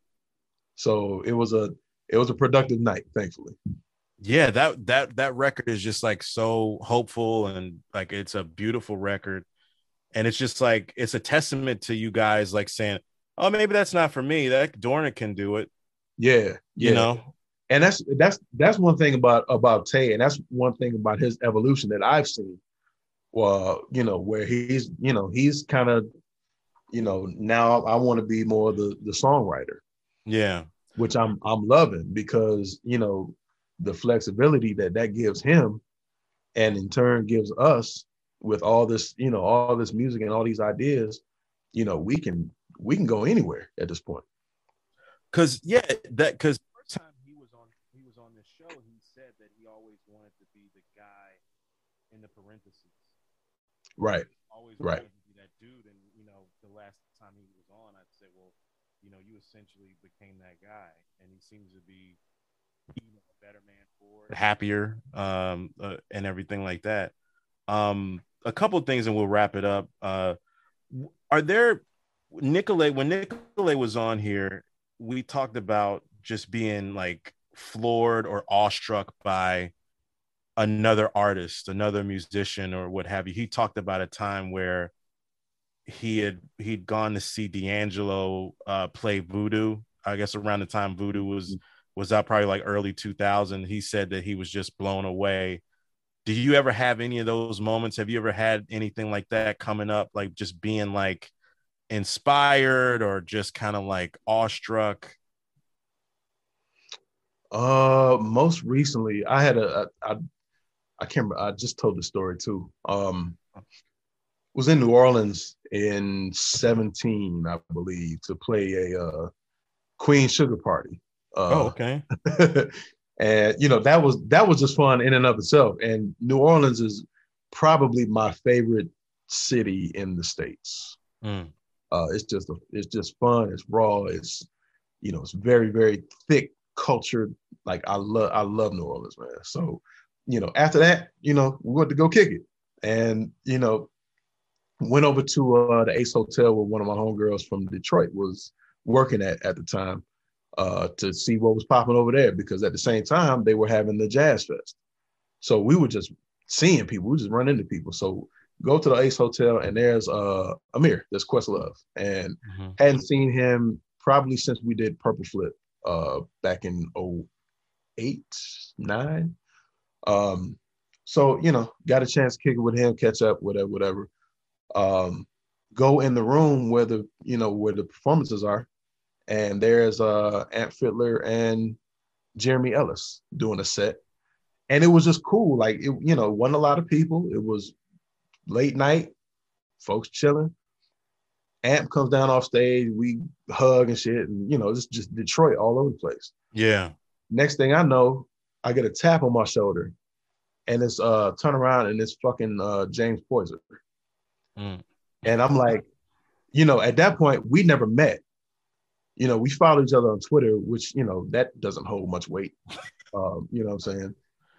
So it was a it was a productive night, thankfully. Yeah, that that that record is just like so hopeful, and like it's a beautiful record. And it's just like it's a testament to you guys like saying, oh, maybe that's not for me. That Dornick can do it. Yeah, yeah. You know? And that's that's that's one thing about about Tay, and that's one thing about his evolution that I've seen. Well, you know, where he's, you know, he's kind of, you know, now I want to be more the the songwriter. Yeah. Which I'm I'm loving because, you know, the flexibility that that gives him, and in turn gives us with all this, you know, all this music and all these ideas, you know, we can we can go anywhere at this point. Cause yeah, that because first time he was on he was on this show, he said that he always wanted to be the guy in the parentheses. Right. Always right. wanted to be that dude. And you know, the last time he was on, I said, well, you know, you essentially became that guy, and he seems to be, you know, a better man for it, happier, um, uh, and everything like that. Um, a couple things, and we'll wrap it up. Uh, are there Nicolay? When Nicolay was on here, we talked about just being like floored or awestruck by another artist, another musician, or what have you. He talked about a time where he had he'd gone to see D'Angelo uh, play Voodoo. I guess around the time Voodoo was was out, probably like early two thousand. He said that he was just blown away. Do you ever have any of those moments? Have you ever had anything like that coming up, like just being like inspired or just kind of like awestruck? Uh, most recently, I had a, a I, I can't remember. I just told the story too. Um, was in New Orleans in seventeen, I believe, to play a uh, Queen Sugar Party. Uh, oh, okay. And you know that was that was just fun in and of itself. And New Orleans is probably my favorite city in the States. Mm. Uh, it's just a, it's just fun. It's raw. It's you know it's very very thick culture. Like I love I love New Orleans, man. So you know after that, you know we went to go kick it, and you know went over to uh, the Ace Hotel where one of my homegirls from Detroit was working at at the time. Uh, to see what was popping over there, because at the same time they were having the Jazz Fest. So we were just seeing people, we just run into people. So go to the Ace Hotel and there's uh, Amir, there's Questlove, and mm-hmm. hadn't seen him probably since we did Purple Flip uh, back in oh eight, nine. Um, so, you know, got a chance to kick it with him, catch up, whatever, whatever. Um, go in the room where the, you know, where the performances are. And there's uh, Ant Fiddler and Jeremy Ellis doing a set. And it was just cool. Like, it, you know, wasn't a lot of people. It was late night, folks chilling. Ant comes down off stage. We hug and shit. And, you know, it's just Detroit all over the place. Yeah. Next thing I know, I get a tap on my shoulder. And it's uh, turn around and it's fucking uh, James Poyser. Mm. And I'm like, you know, at that point, we never met. You know, we follow each other on Twitter, which, you know, that doesn't hold much weight. Um, you know what I'm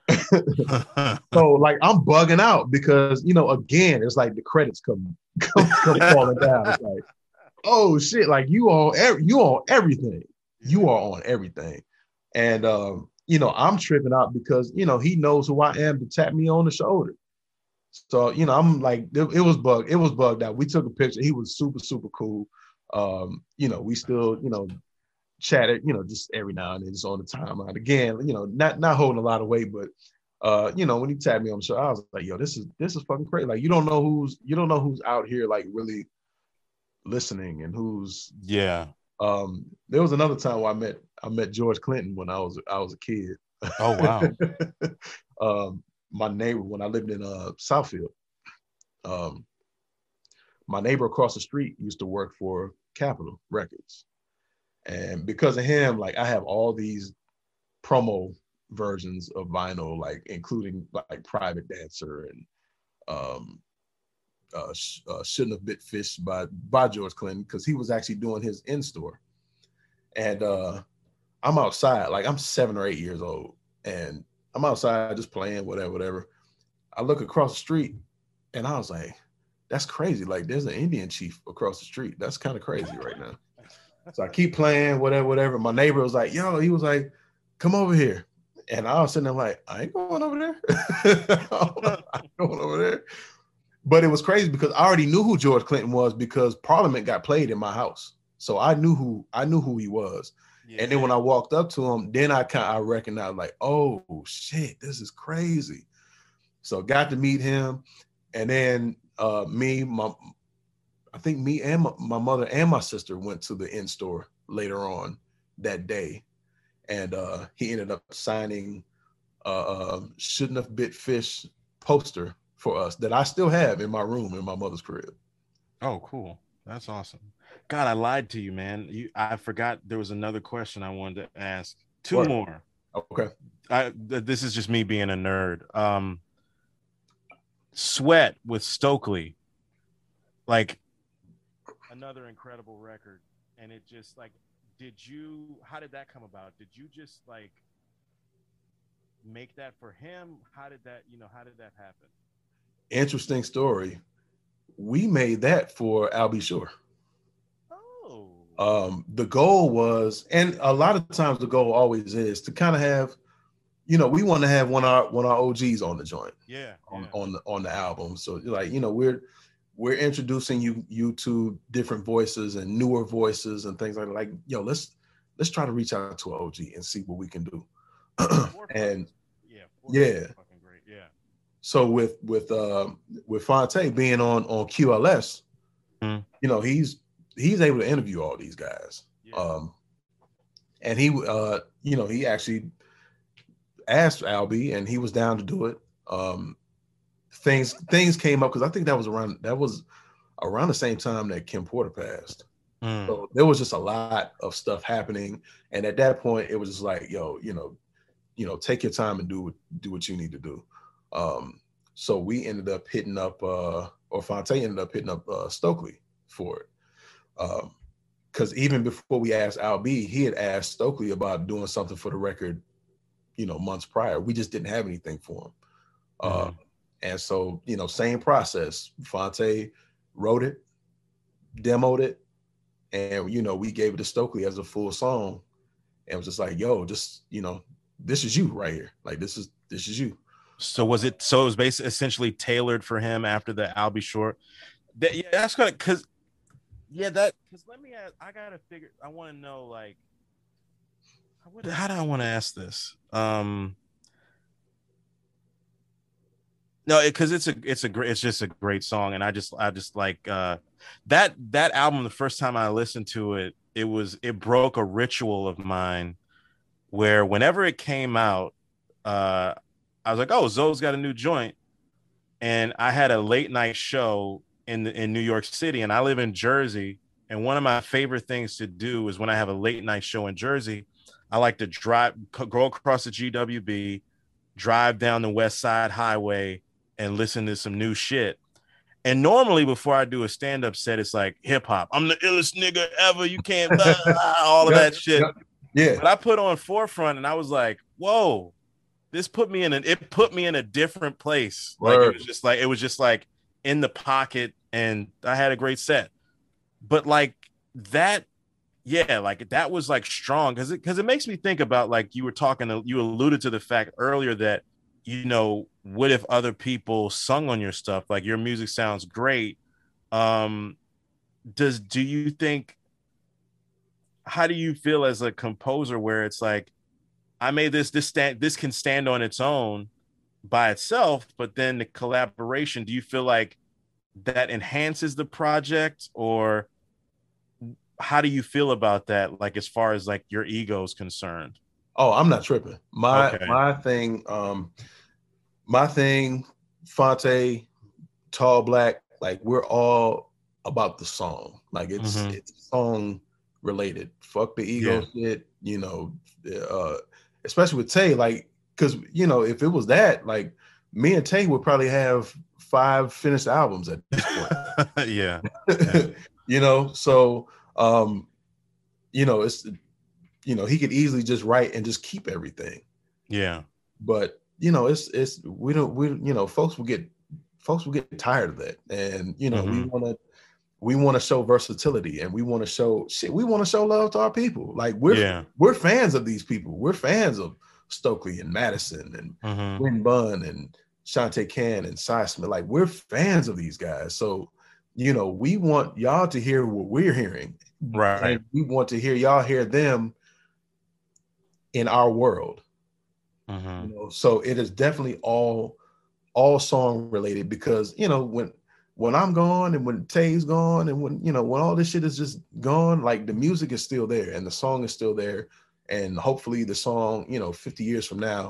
saying? So, like, I'm bugging out because, you know, again, it's like the credits come come, come falling down. It's like, oh, shit, like, you on, every, you on everything. You are on everything. And, um, you know, I'm tripping out because, you know, he knows who I am to tap me on the shoulder. So, you know, I'm like, it, it was bugged. It was bugged out. We took a picture. He was super, super cool. Um, you know, we still, you know, chatted, you know, just every now and then, just on the timeline. Again, you know, not not holding a lot of weight, but uh, you know, when he tapped me on the show, I was like, yo, this is this is fucking crazy. Like, you don't know who's you don't know who's out here like really listening and who's yeah. Um, there was another time where I met I met George Clinton when I was I was a kid. Oh wow. um, my neighbor when I lived in uh Southfield. Um, my neighbor across the street used to work for Capitol Records. And because of him, like I have all these promo versions of vinyl, like including like Private Dancer and um, uh, sh- uh, Shouldn't Have Bit Fish by, by George Clinton, because he was actually doing his in-store. And uh, I'm outside, like I'm seven or eight years old, and I'm outside just playing, whatever, whatever. I look across the street and I was like, that's crazy. Like there's an Indian chief across the street. That's kind of crazy right now. So I keep playing, whatever, whatever. My neighbor was like, yo, he was like, come over here. And I was sitting there like, I ain't going over there. I ain't going over there. But it was crazy because I already knew who George Clinton was because Parliament got played in my house. So I knew who I knew who he was. Yeah. And then when I walked up to him, then I kind of I recognized like, oh shit, this is crazy. So got to meet him. And then uh, me, my I think me and my, my mother and my sister went to the in-store later on that day. And uh, he ended up signing uh, um, shouldn't have bit fish poster for us that I still have in my room in my mother's crib. Oh, cool. That's awesome. God, I lied to you, man. You, I forgot there was another question I wanted to ask. Two What? more. Okay. I, th- this is just me being a nerd. Um, Sweat with Stokely, like another incredible record. And it just like, did you, how did that come about? Did you just like make that for him? How did that, you know, how did that happen? Interesting story. We made that for Al B. Sure. Oh. Um, the goal was, and a lot of times the goal always is to kind of have, you know, we want to have one of our one of our O Gs on the joint. Yeah. On, yeah. on the on the album. So like, you know, we're we're introducing you you to different voices and newer voices and things like that. Like, yo, let's let's try to reach out to an O G and see what we can do. and yeah, yeah. Fucking great. Yeah. So with with uh, with Phonte being on on Q L S, mm. you know, he's he's able to interview all these guys. Yeah. Um, and he uh, you know, he actually asked Albie and he was down to do it. Um, things things came up because I think that was around that was around the same time that Kim Porter passed. Mm. So there was just a lot of stuff happening. And at that point, it was just like, yo, you know, you know, take your time and do do what you need to do. Um, so we ended up hitting up, uh, or Phonte ended up hitting up uh, Stokely for it. Um, because even before we asked Al B, he had asked Stokely about doing something for the record, you know, months prior. We just didn't have anything for him. Mm-hmm. Uh, and so, you know, same process. Phonte wrote it, demoed it, and, you know, we gave it to Stokely as a full song. And it was just like, yo, just, you know, this is you right here. Like, this is, this is you. So was it, so it was basically essentially tailored for him after the I'll Be Short? That, yeah, that's kind of, because, yeah, that, because let me ask, I got to figure, I want to know, like, what, how do I want to ask this? Um, no, because it, it's a, it's a great, it's just a great song. And I just, I just like, uh, that, that album, the first time I listened to it, it was, it broke a ritual of mine where whenever it came out, uh, I was like, oh, Zoe's got a new joint. And I had a late night show in the, in New York City, and I live in Jersey. And one of my favorite things to do is when I have a late night show in Jersey, I like to drive, go across the G W B, drive down the West Side Highway and listen to some new shit. And normally before I do a stand-up set, it's like hip hop. I'm the illest nigga ever. You can't blah, blah, all of yeah, that shit. Yeah. yeah. But I put on Forefront and I was like, whoa, this put me in an, it put me in a different place. Like Word. it was just like, it was just like in the pocket, and I had a great set. But like that, yeah, like that was like strong because it, because it makes me think about, like you were talking, you alluded to the fact earlier that, you know, what if other people sung on your stuff? Like your music sounds great. Um, does, do you think, how do you feel as a composer where it's like, I made this, this stand, this can stand on its own by itself, but then the collaboration, do you feel like that enhances the project, or how do you feel about that? Like, as far as like your ego is concerned? Oh, I'm not tripping. My, okay. my thing, um, my thing, Phonte, Tall Black, like we're all about the song. Like it's, mm-hmm. it's song related. Fuck the ego yeah. shit, you know, uh, especially with Tay, like, because, you know, if it was that, like, me and Tay would probably have five finished albums at this point. yeah. yeah. You know, so, um, you know, it's, you know, he could easily just write and just keep everything. Yeah. But, you know, it's, it's, we don't, we, you know, folks will get, folks will get tired of that. And, you know, mm-hmm. we want to, we want to show versatility, and we want to show shit. We want to show love to our people. Like we're, yeah. we're fans of these people. We're fans of Stokely and Madison and mm-hmm. Win Bun and Shantae Can and Cy Smith. Like we're fans of these guys. So, you know, we want y'all to hear what we're hearing. Right. And we want to hear y'all hear them in our world. Mm-hmm. You know, so it is definitely all, all song related, because, you know, when, when I'm gone and when Tay's gone and when, you know, when all this shit is just gone, like the music is still there and the song is still there. And hopefully the song, you know, fifty years from now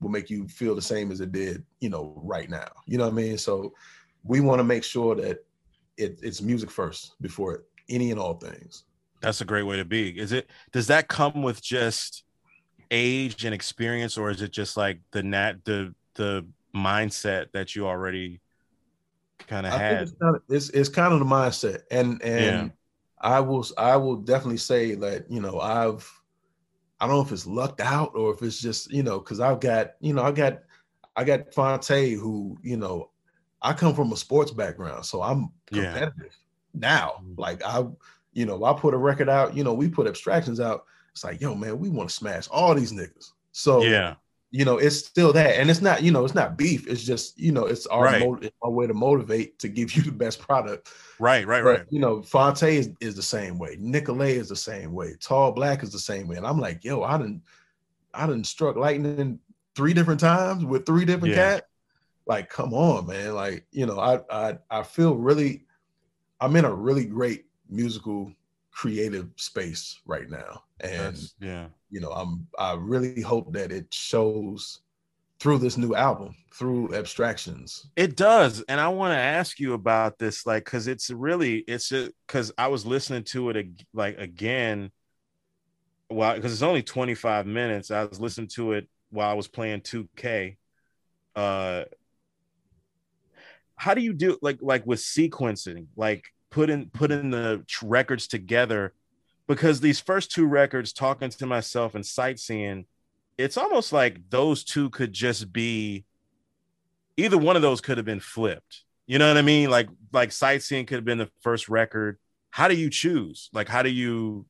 will make you feel the same as it did, you know, right now. You know what I mean? So we want to make sure that it, it's music first before any and all things. That's a great way to be. Is it, does that come with just age and experience, or is it just like the nat the the mindset that you already kind of had? It's kind of, it's, it's kind of the mindset. And, and yeah. I will, I will definitely say that, you know, I've, I don't know if it's lucked out or if it's just, you know, cause I've got, you know, I got, I got Phonte who, you know, I come from a sports background, so I'm competitive yeah. now. Like I, you know, I put a record out, you know, we put Abstractions out. It's like, yo, man, we want to smash all these niggas. So, yeah, you know, it's still that. And it's not, you know, it's not beef. It's just, you know, it's our, right. motiv- our way to motivate to give you the best product. Right, right, but, right. You know, Phonte is, is the same way. Nicolay is the same way. Tall Black is the same way. And I'm like, yo, I didn't, I didn't struck lightning three different times with three different yeah. cats. Like, come on, man. Like, you know, I, I, I feel really, I'm in a really great musical creative space right now. And That's, yeah, you know, I'm, I really hope that it shows through this new album, through Abstractions. It does. And I want to ask you about this, like, cause it's really, it's because I was listening to it like again, well, because it's only twenty-five minutes. I was listening to it while I was playing two K. Uh, how do you do like like with sequencing, like putting putting the records together? Because these first two records, Talking to Myself and Sightseeing, it's almost like those two could just be, either one of those could have been flipped. You know what I mean? Like like Sightseeing could have been the first record. How do you choose? Like how do you?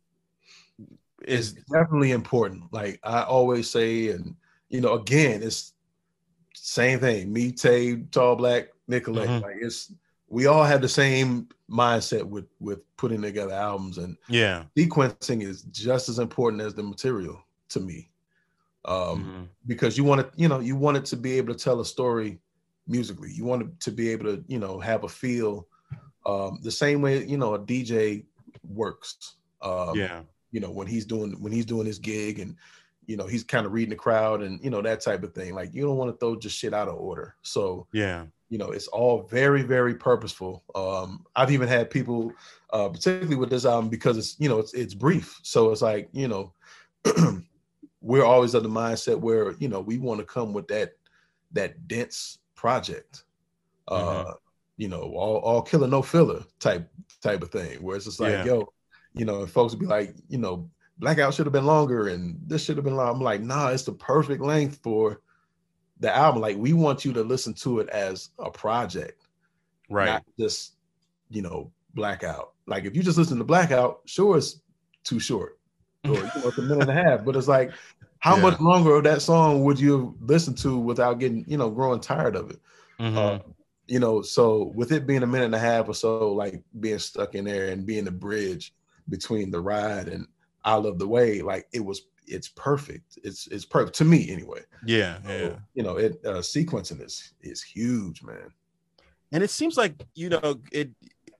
Is it's definitely important. Like I always say, and you know, again, it's same thing. Me, Tay, Tall Black, Nicolay. Mm-hmm. Like it's we all have the same mindset with with putting together albums, and yeah, sequencing is just as important as the material to me. Um, mm-hmm. because you want it, you know, you want it to be able to tell a story musically. You want it to be able to, you know, have a feel um, the same way, you know, a D J works. Um, yeah. You know, when he's doing when he's doing his gig and, you know, he's kind of reading the crowd and, you know, that type of thing. Like you don't want to throw just shit out of order. So, yeah, you know, it's all very, very purposeful. Um, I've even had people, uh, particularly with this album, because it's, you know, it's it's brief. So it's like, you know, we're always of the mindset where, you know, we want to come with that that dense project. Mm-hmm. Uh, you know, all all killer, no filler type type of thing. Where it's just like, yeah. yo, you know, and folks would be like, you know, Blackout should have been longer and this should have been long. I'm like, nah, it's the perfect length for the album. Like we want you to listen to it as a project, right? Not just, you know, Blackout. Like if you just listen to Blackout, sure, it's too short, or you know, it's a minute and a half. But it's like, how yeah. much longer of that song would you listen to without getting, you know, growing tired of it? Mm-hmm. Uh, you know, so with it being a minute and a half or so, like being stuck in there and being the bridge between the ride and I Love the Way, like it was, it's perfect. It's it's perfect to me anyway. Yeah, so, yeah. You know, it uh, sequencing is is huge, man. And it seems like, you know, it.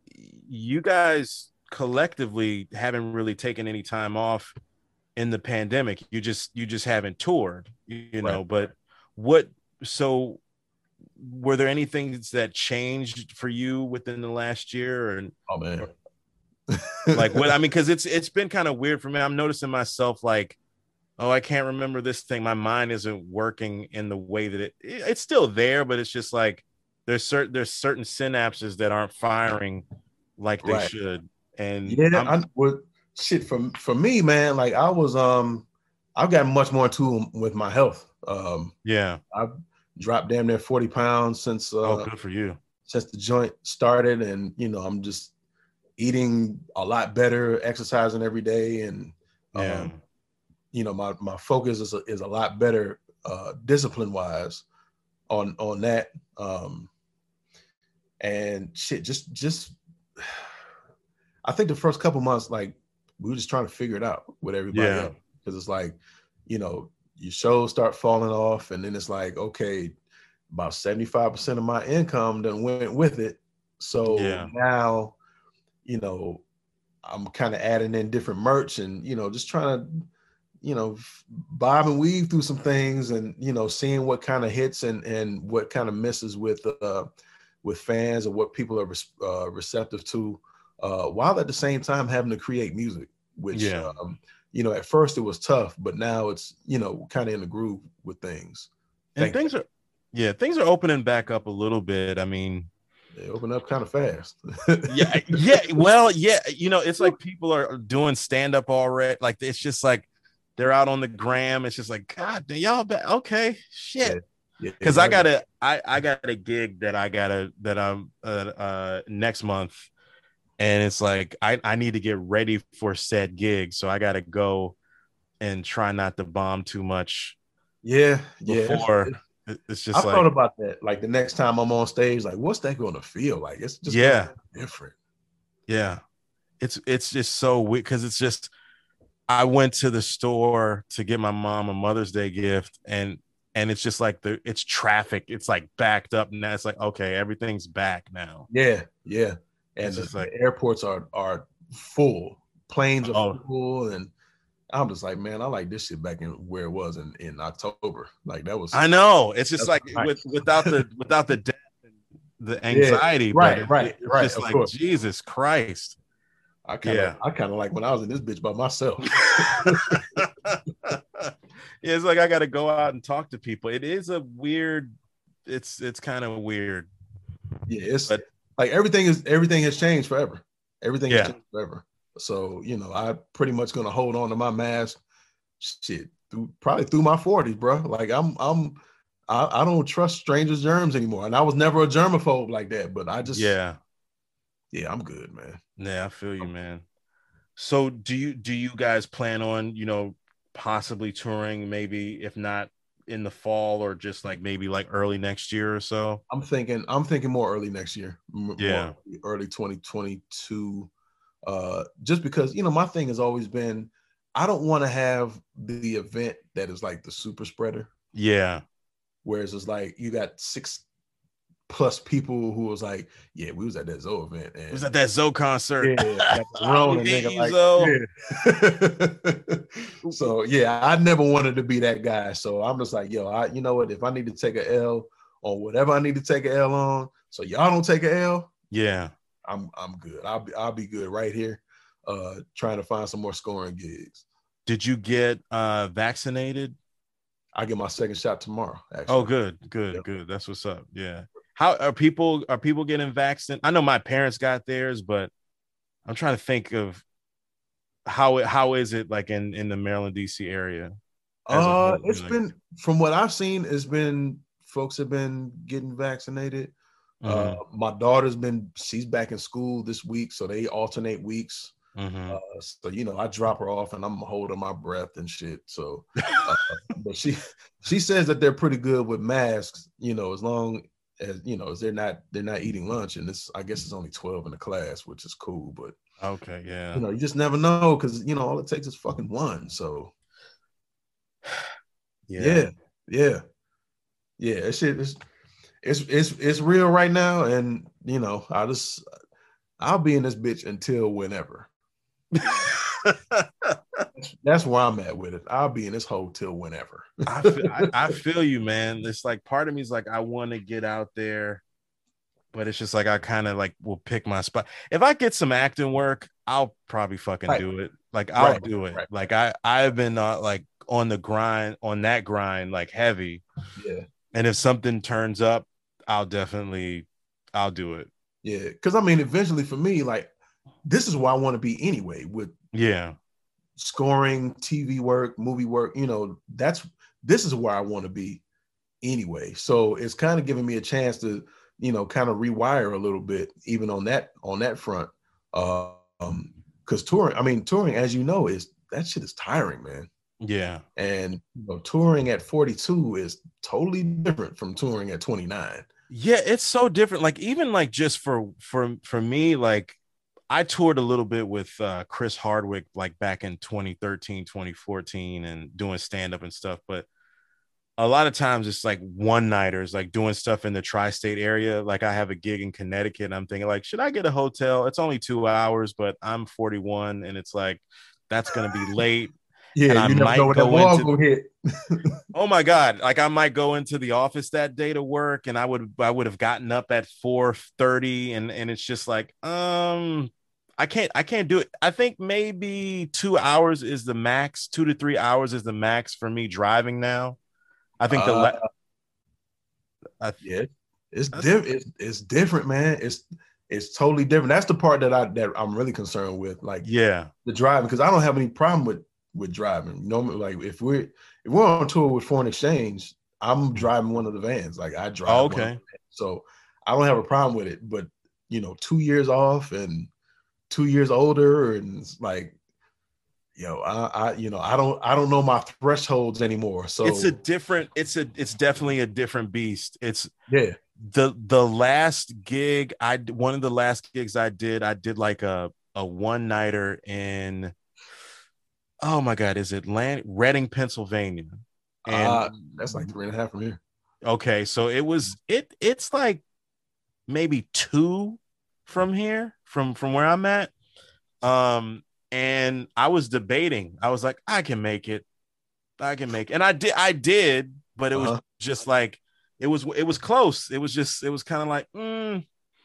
You guys collectively haven't really taken any time off in the pandemic. You just you just haven't toured, you, you know. Right. But what? So, were there any things that changed for you within the last year? Or, oh man. Or, like what I mean, because it's it's been kind of weird for me. I'm noticing myself like, oh, I can't remember this thing. My mind isn't working in the way that it, it it's still there, but it's just like there's certain there's certain synapses that aren't firing like they right. should. And yeah, I, well, shit for for me, man. Like I was, um, I've gotten much more in tune with my health. Um, yeah, I've dropped damn near forty pounds since. Uh, oh, good for you. Since the joint started, and you know, I'm just eating a lot better, exercising every day, and yeah. um, you know, my my focus is a, is a lot better, uh, discipline wise, on on that. Um, and shit, just just, I think the first couple months, like we were just trying to figure it out with everybody yeah. else, because it's like, you know, your shows start falling off, and then it's like, okay, about seventy-five percent of my income done went with it, so yeah. now, you know, I'm kind of adding in different merch and, you know, just trying to you know, bob and weave through some things, and you know, seeing what kind of hits and and what kind of misses with uh with fans, or what people are uh, receptive to, uh, while at the same time having to create music, which Yeah. um, you know, at first it was tough, but now it's, you know, kind of in the groove with things. And Thank things you. are, yeah, things are opening back up a little bit. I mean, They open up kind of fast. yeah, yeah. Well, yeah, you know, it's like people are doing stand up already. Like it's just like they're out on the gram. It's just like, God, y'all back? Okay, shit. Yeah, Because yeah, I got a, I, I got a gig that I gotta that I'm uh, uh next month, and it's like I, I need to get ready for said gig, so I gotta go and try not to bomb too much yeah, yeah. before. It's just I like, thought about that. Like the next time I'm on stage, like what's that going to feel like? It's just yeah, different. yeah. It's it's just so weird because it's just I went to the store to get my mom a Mother's Day gift, and and it's just like the it's traffic. It's like backed up now. It's like, okay, everything's back now. Yeah, yeah. And It's the, just like, the airports are are full. Planes are oh, full, and I'm just like, man, I like this shit back in where it was in, in October. Like that was I know. It's just like nice. with without the without the death and the Yeah, anxiety, right, but it, right, it's right. just Of like course. Jesus Christ. I kind of Yeah. I kind of like when I was in this bitch by myself. Yeah, it's like I got to go out and talk to people. It is a weird. It's it's kind of weird. Yeah, it's But- like everything is everything has changed forever. Everything Yeah. has changed forever. So you know, I pretty much gonna hold on to my mask. Shit, through probably through my forties, bro. Like I'm I'm I, I don't trust strangers' germs anymore. And I was never a germaphobe like that, but I just Yeah. yeah, I'm good, man. Yeah, I feel you, man. So do you do you guys plan on, you know, possibly touring, maybe if not in the fall, or just like maybe like early next year or so? I'm thinking I'm thinking more early next year. M- Yeah. More early twenty twenty-two. Uh just because, you know, my thing has always been I don't want to have the event that is like the super spreader. Yeah. Whereas it's like you got six plus people who was like, yeah, we was at that Zoe event. And It was at that Zoe concert. yeah, got the Oh, Rona, we hate nigga, you, like, Zoe. yeah. So yeah, I never wanted to be that guy. So I'm just like, yo, I, you know what? If I need to take a L on whatever I need to take a L on, so y'all don't take a L, Yeah. I'm I'm good. I'll be I'll be good right here, uh, trying to find some more scoring gigs. Did you get uh vaccinated? I get my second shot tomorrow. Actually. Oh, good, good, Yep. good. That's what's up. Yeah. How are people are people getting vaccinated? I know my parents got theirs, but I'm trying to think of how it how is it like in, in the Maryland, D C area? as a Uh, whole, it's like- been from what I've seen, it's been folks have been getting vaccinated. Mhm, Uh, my daughter's been she's back in school this week, so they alternate weeks. mhm. Uh, so you know, I drop her off and I'm holding my breath and shit. So, uh, but she she says that they're pretty good with masks. You know, as long as you know, as they're not they're not eating lunch, and this I guess it's only twelve in the class, which is cool. But Okay, yeah. you know, you just never know because you know all it takes is fucking one. So yeah, yeah, yeah. That shit is it's it's it's real right now, and you know, I just I'll be in this bitch until whenever. That's where I'm at with it. I'll be in this hole till whenever. I, feel, I, I feel you, man. It's like part of me is like I want to get out there, but it's just like I kind of like will pick my spot. If I get some acting work, I'll probably fucking Right. do it. Like I'll Right, do it. right. Like I I've been uh, like on the grind, on that grind, like heavy. Yeah, And if something turns up, I'll definitely I'll do it. yeah. Because I mean, eventually for me, like this is where I want to be anyway. With Yeah. scoring, T V work, movie work, you know, that's this is where I want to be anyway. So it's kind of giving me a chance to, you know, kind of rewire a little bit, even on that on that front. Uh, um, because touring, I mean, touring, as you know, is that shit is tiring, man. Yeah. And you know, touring at forty-two is totally different from touring at twenty-nine. Yeah, it's so different. Like even like just for for for me, like I toured a little bit with uh Chris Hardwick like back in twenty thirteen, twenty fourteen and doing stand-up and stuff, but a lot of times it's like one-nighters, like doing stuff in the tri-state area. Like I have a gig in Connecticut and I'm thinking like, should I get a hotel? It's only two hours, but I'm forty-one and it's like that's gonna be late. Yeah, and I you never know might when that go ball into gonna hit. oh my God, like I might go into the office that day to work, and I would I would have gotten up at four thirty, and and it's just like um I can't I can't do it. I think maybe two hours is the max, two to three hours is the max for me driving now. I think the Uh, le- I, yeah, it's diff- it's, it's different, man. It's it's totally different. That's the part that I that I'm really concerned with, like yeah. the driving, because I don't have any problem with with driving. You know, like if we're if we're on tour with Foreign Exchange, I'm driving one of the vans. Like I drive. Oh, one of okay. the vans. So I don't have a problem with it. But you know, two years off and two years older, and it's like, yo, I, I you know, I don't I don't know my thresholds anymore. So It's a different it's a it's definitely a different beast. It's yeah. the the last gig I one of the last gigs I did, I did like a a one nighter in oh my God, is it Land Reading, Pennsylvania? And Uh that's like three and a half from here. okay, so it was it it's like maybe two from here, from from where I'm at. Um, and I was debating. I was like, I can make it. I can make it. And I did I did, but it was Uh-huh. just like it was it was close. It was just it was kind of like mm,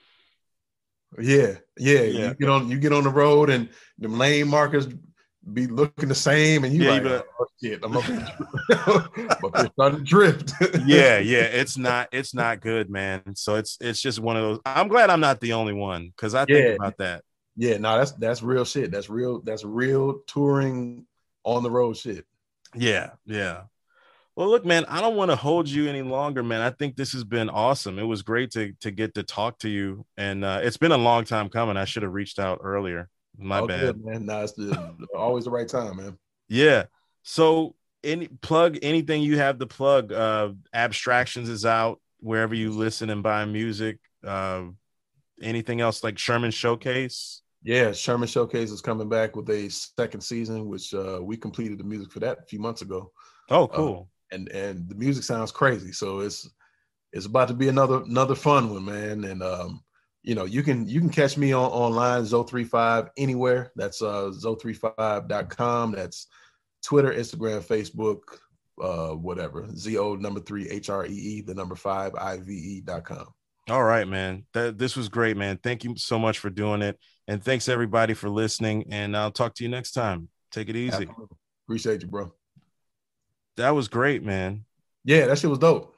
Yeah, yeah. yeah. You get on you get on the road and the lane markers be looking the same, and you Yeah, like, you be oh shit, I'm up here, I'm up here starting to drift. yeah, yeah, it's not it's not good, man. So it's it's just one of those. I'm glad I'm not the only one, because I think Yeah. about that. Yeah, no, that's that's real shit. That's real, that's real touring on the road shit. Yeah, yeah. Well, look, man, I don't want to hold you any longer, man. I think this has been awesome. It was great to to get to talk to you, and uh, it's been a long time coming. I should have reached out earlier. My All bad. good, man. No, it's the, always the right time, man. Yeah. So, any plug anything you have to plug? Uh, Abstractions is out wherever you listen and buy music. Uh, anything else like Sherman Showcase? Yeah, Sherman Showcase is coming back with a second season, which uh, we completed the music for that a few months ago. Oh, cool. Uh, and and the music sounds crazy, so it's it's about to be another another fun one, man. And um, you know, you can you can catch me on online Zo thirty-five anywhere. That's uh zo thirty-five dot com. That's Twitter, Instagram, Facebook, uh, whatever. Z O number three H R E E, the number five I V E dot com. All right, man. That this was great, man. Thank you so much for doing it. And thanks everybody for listening. And I'll talk to you next time. Take it easy. Absolutely. Appreciate you, bro. That was great, man. Yeah, that shit was dope.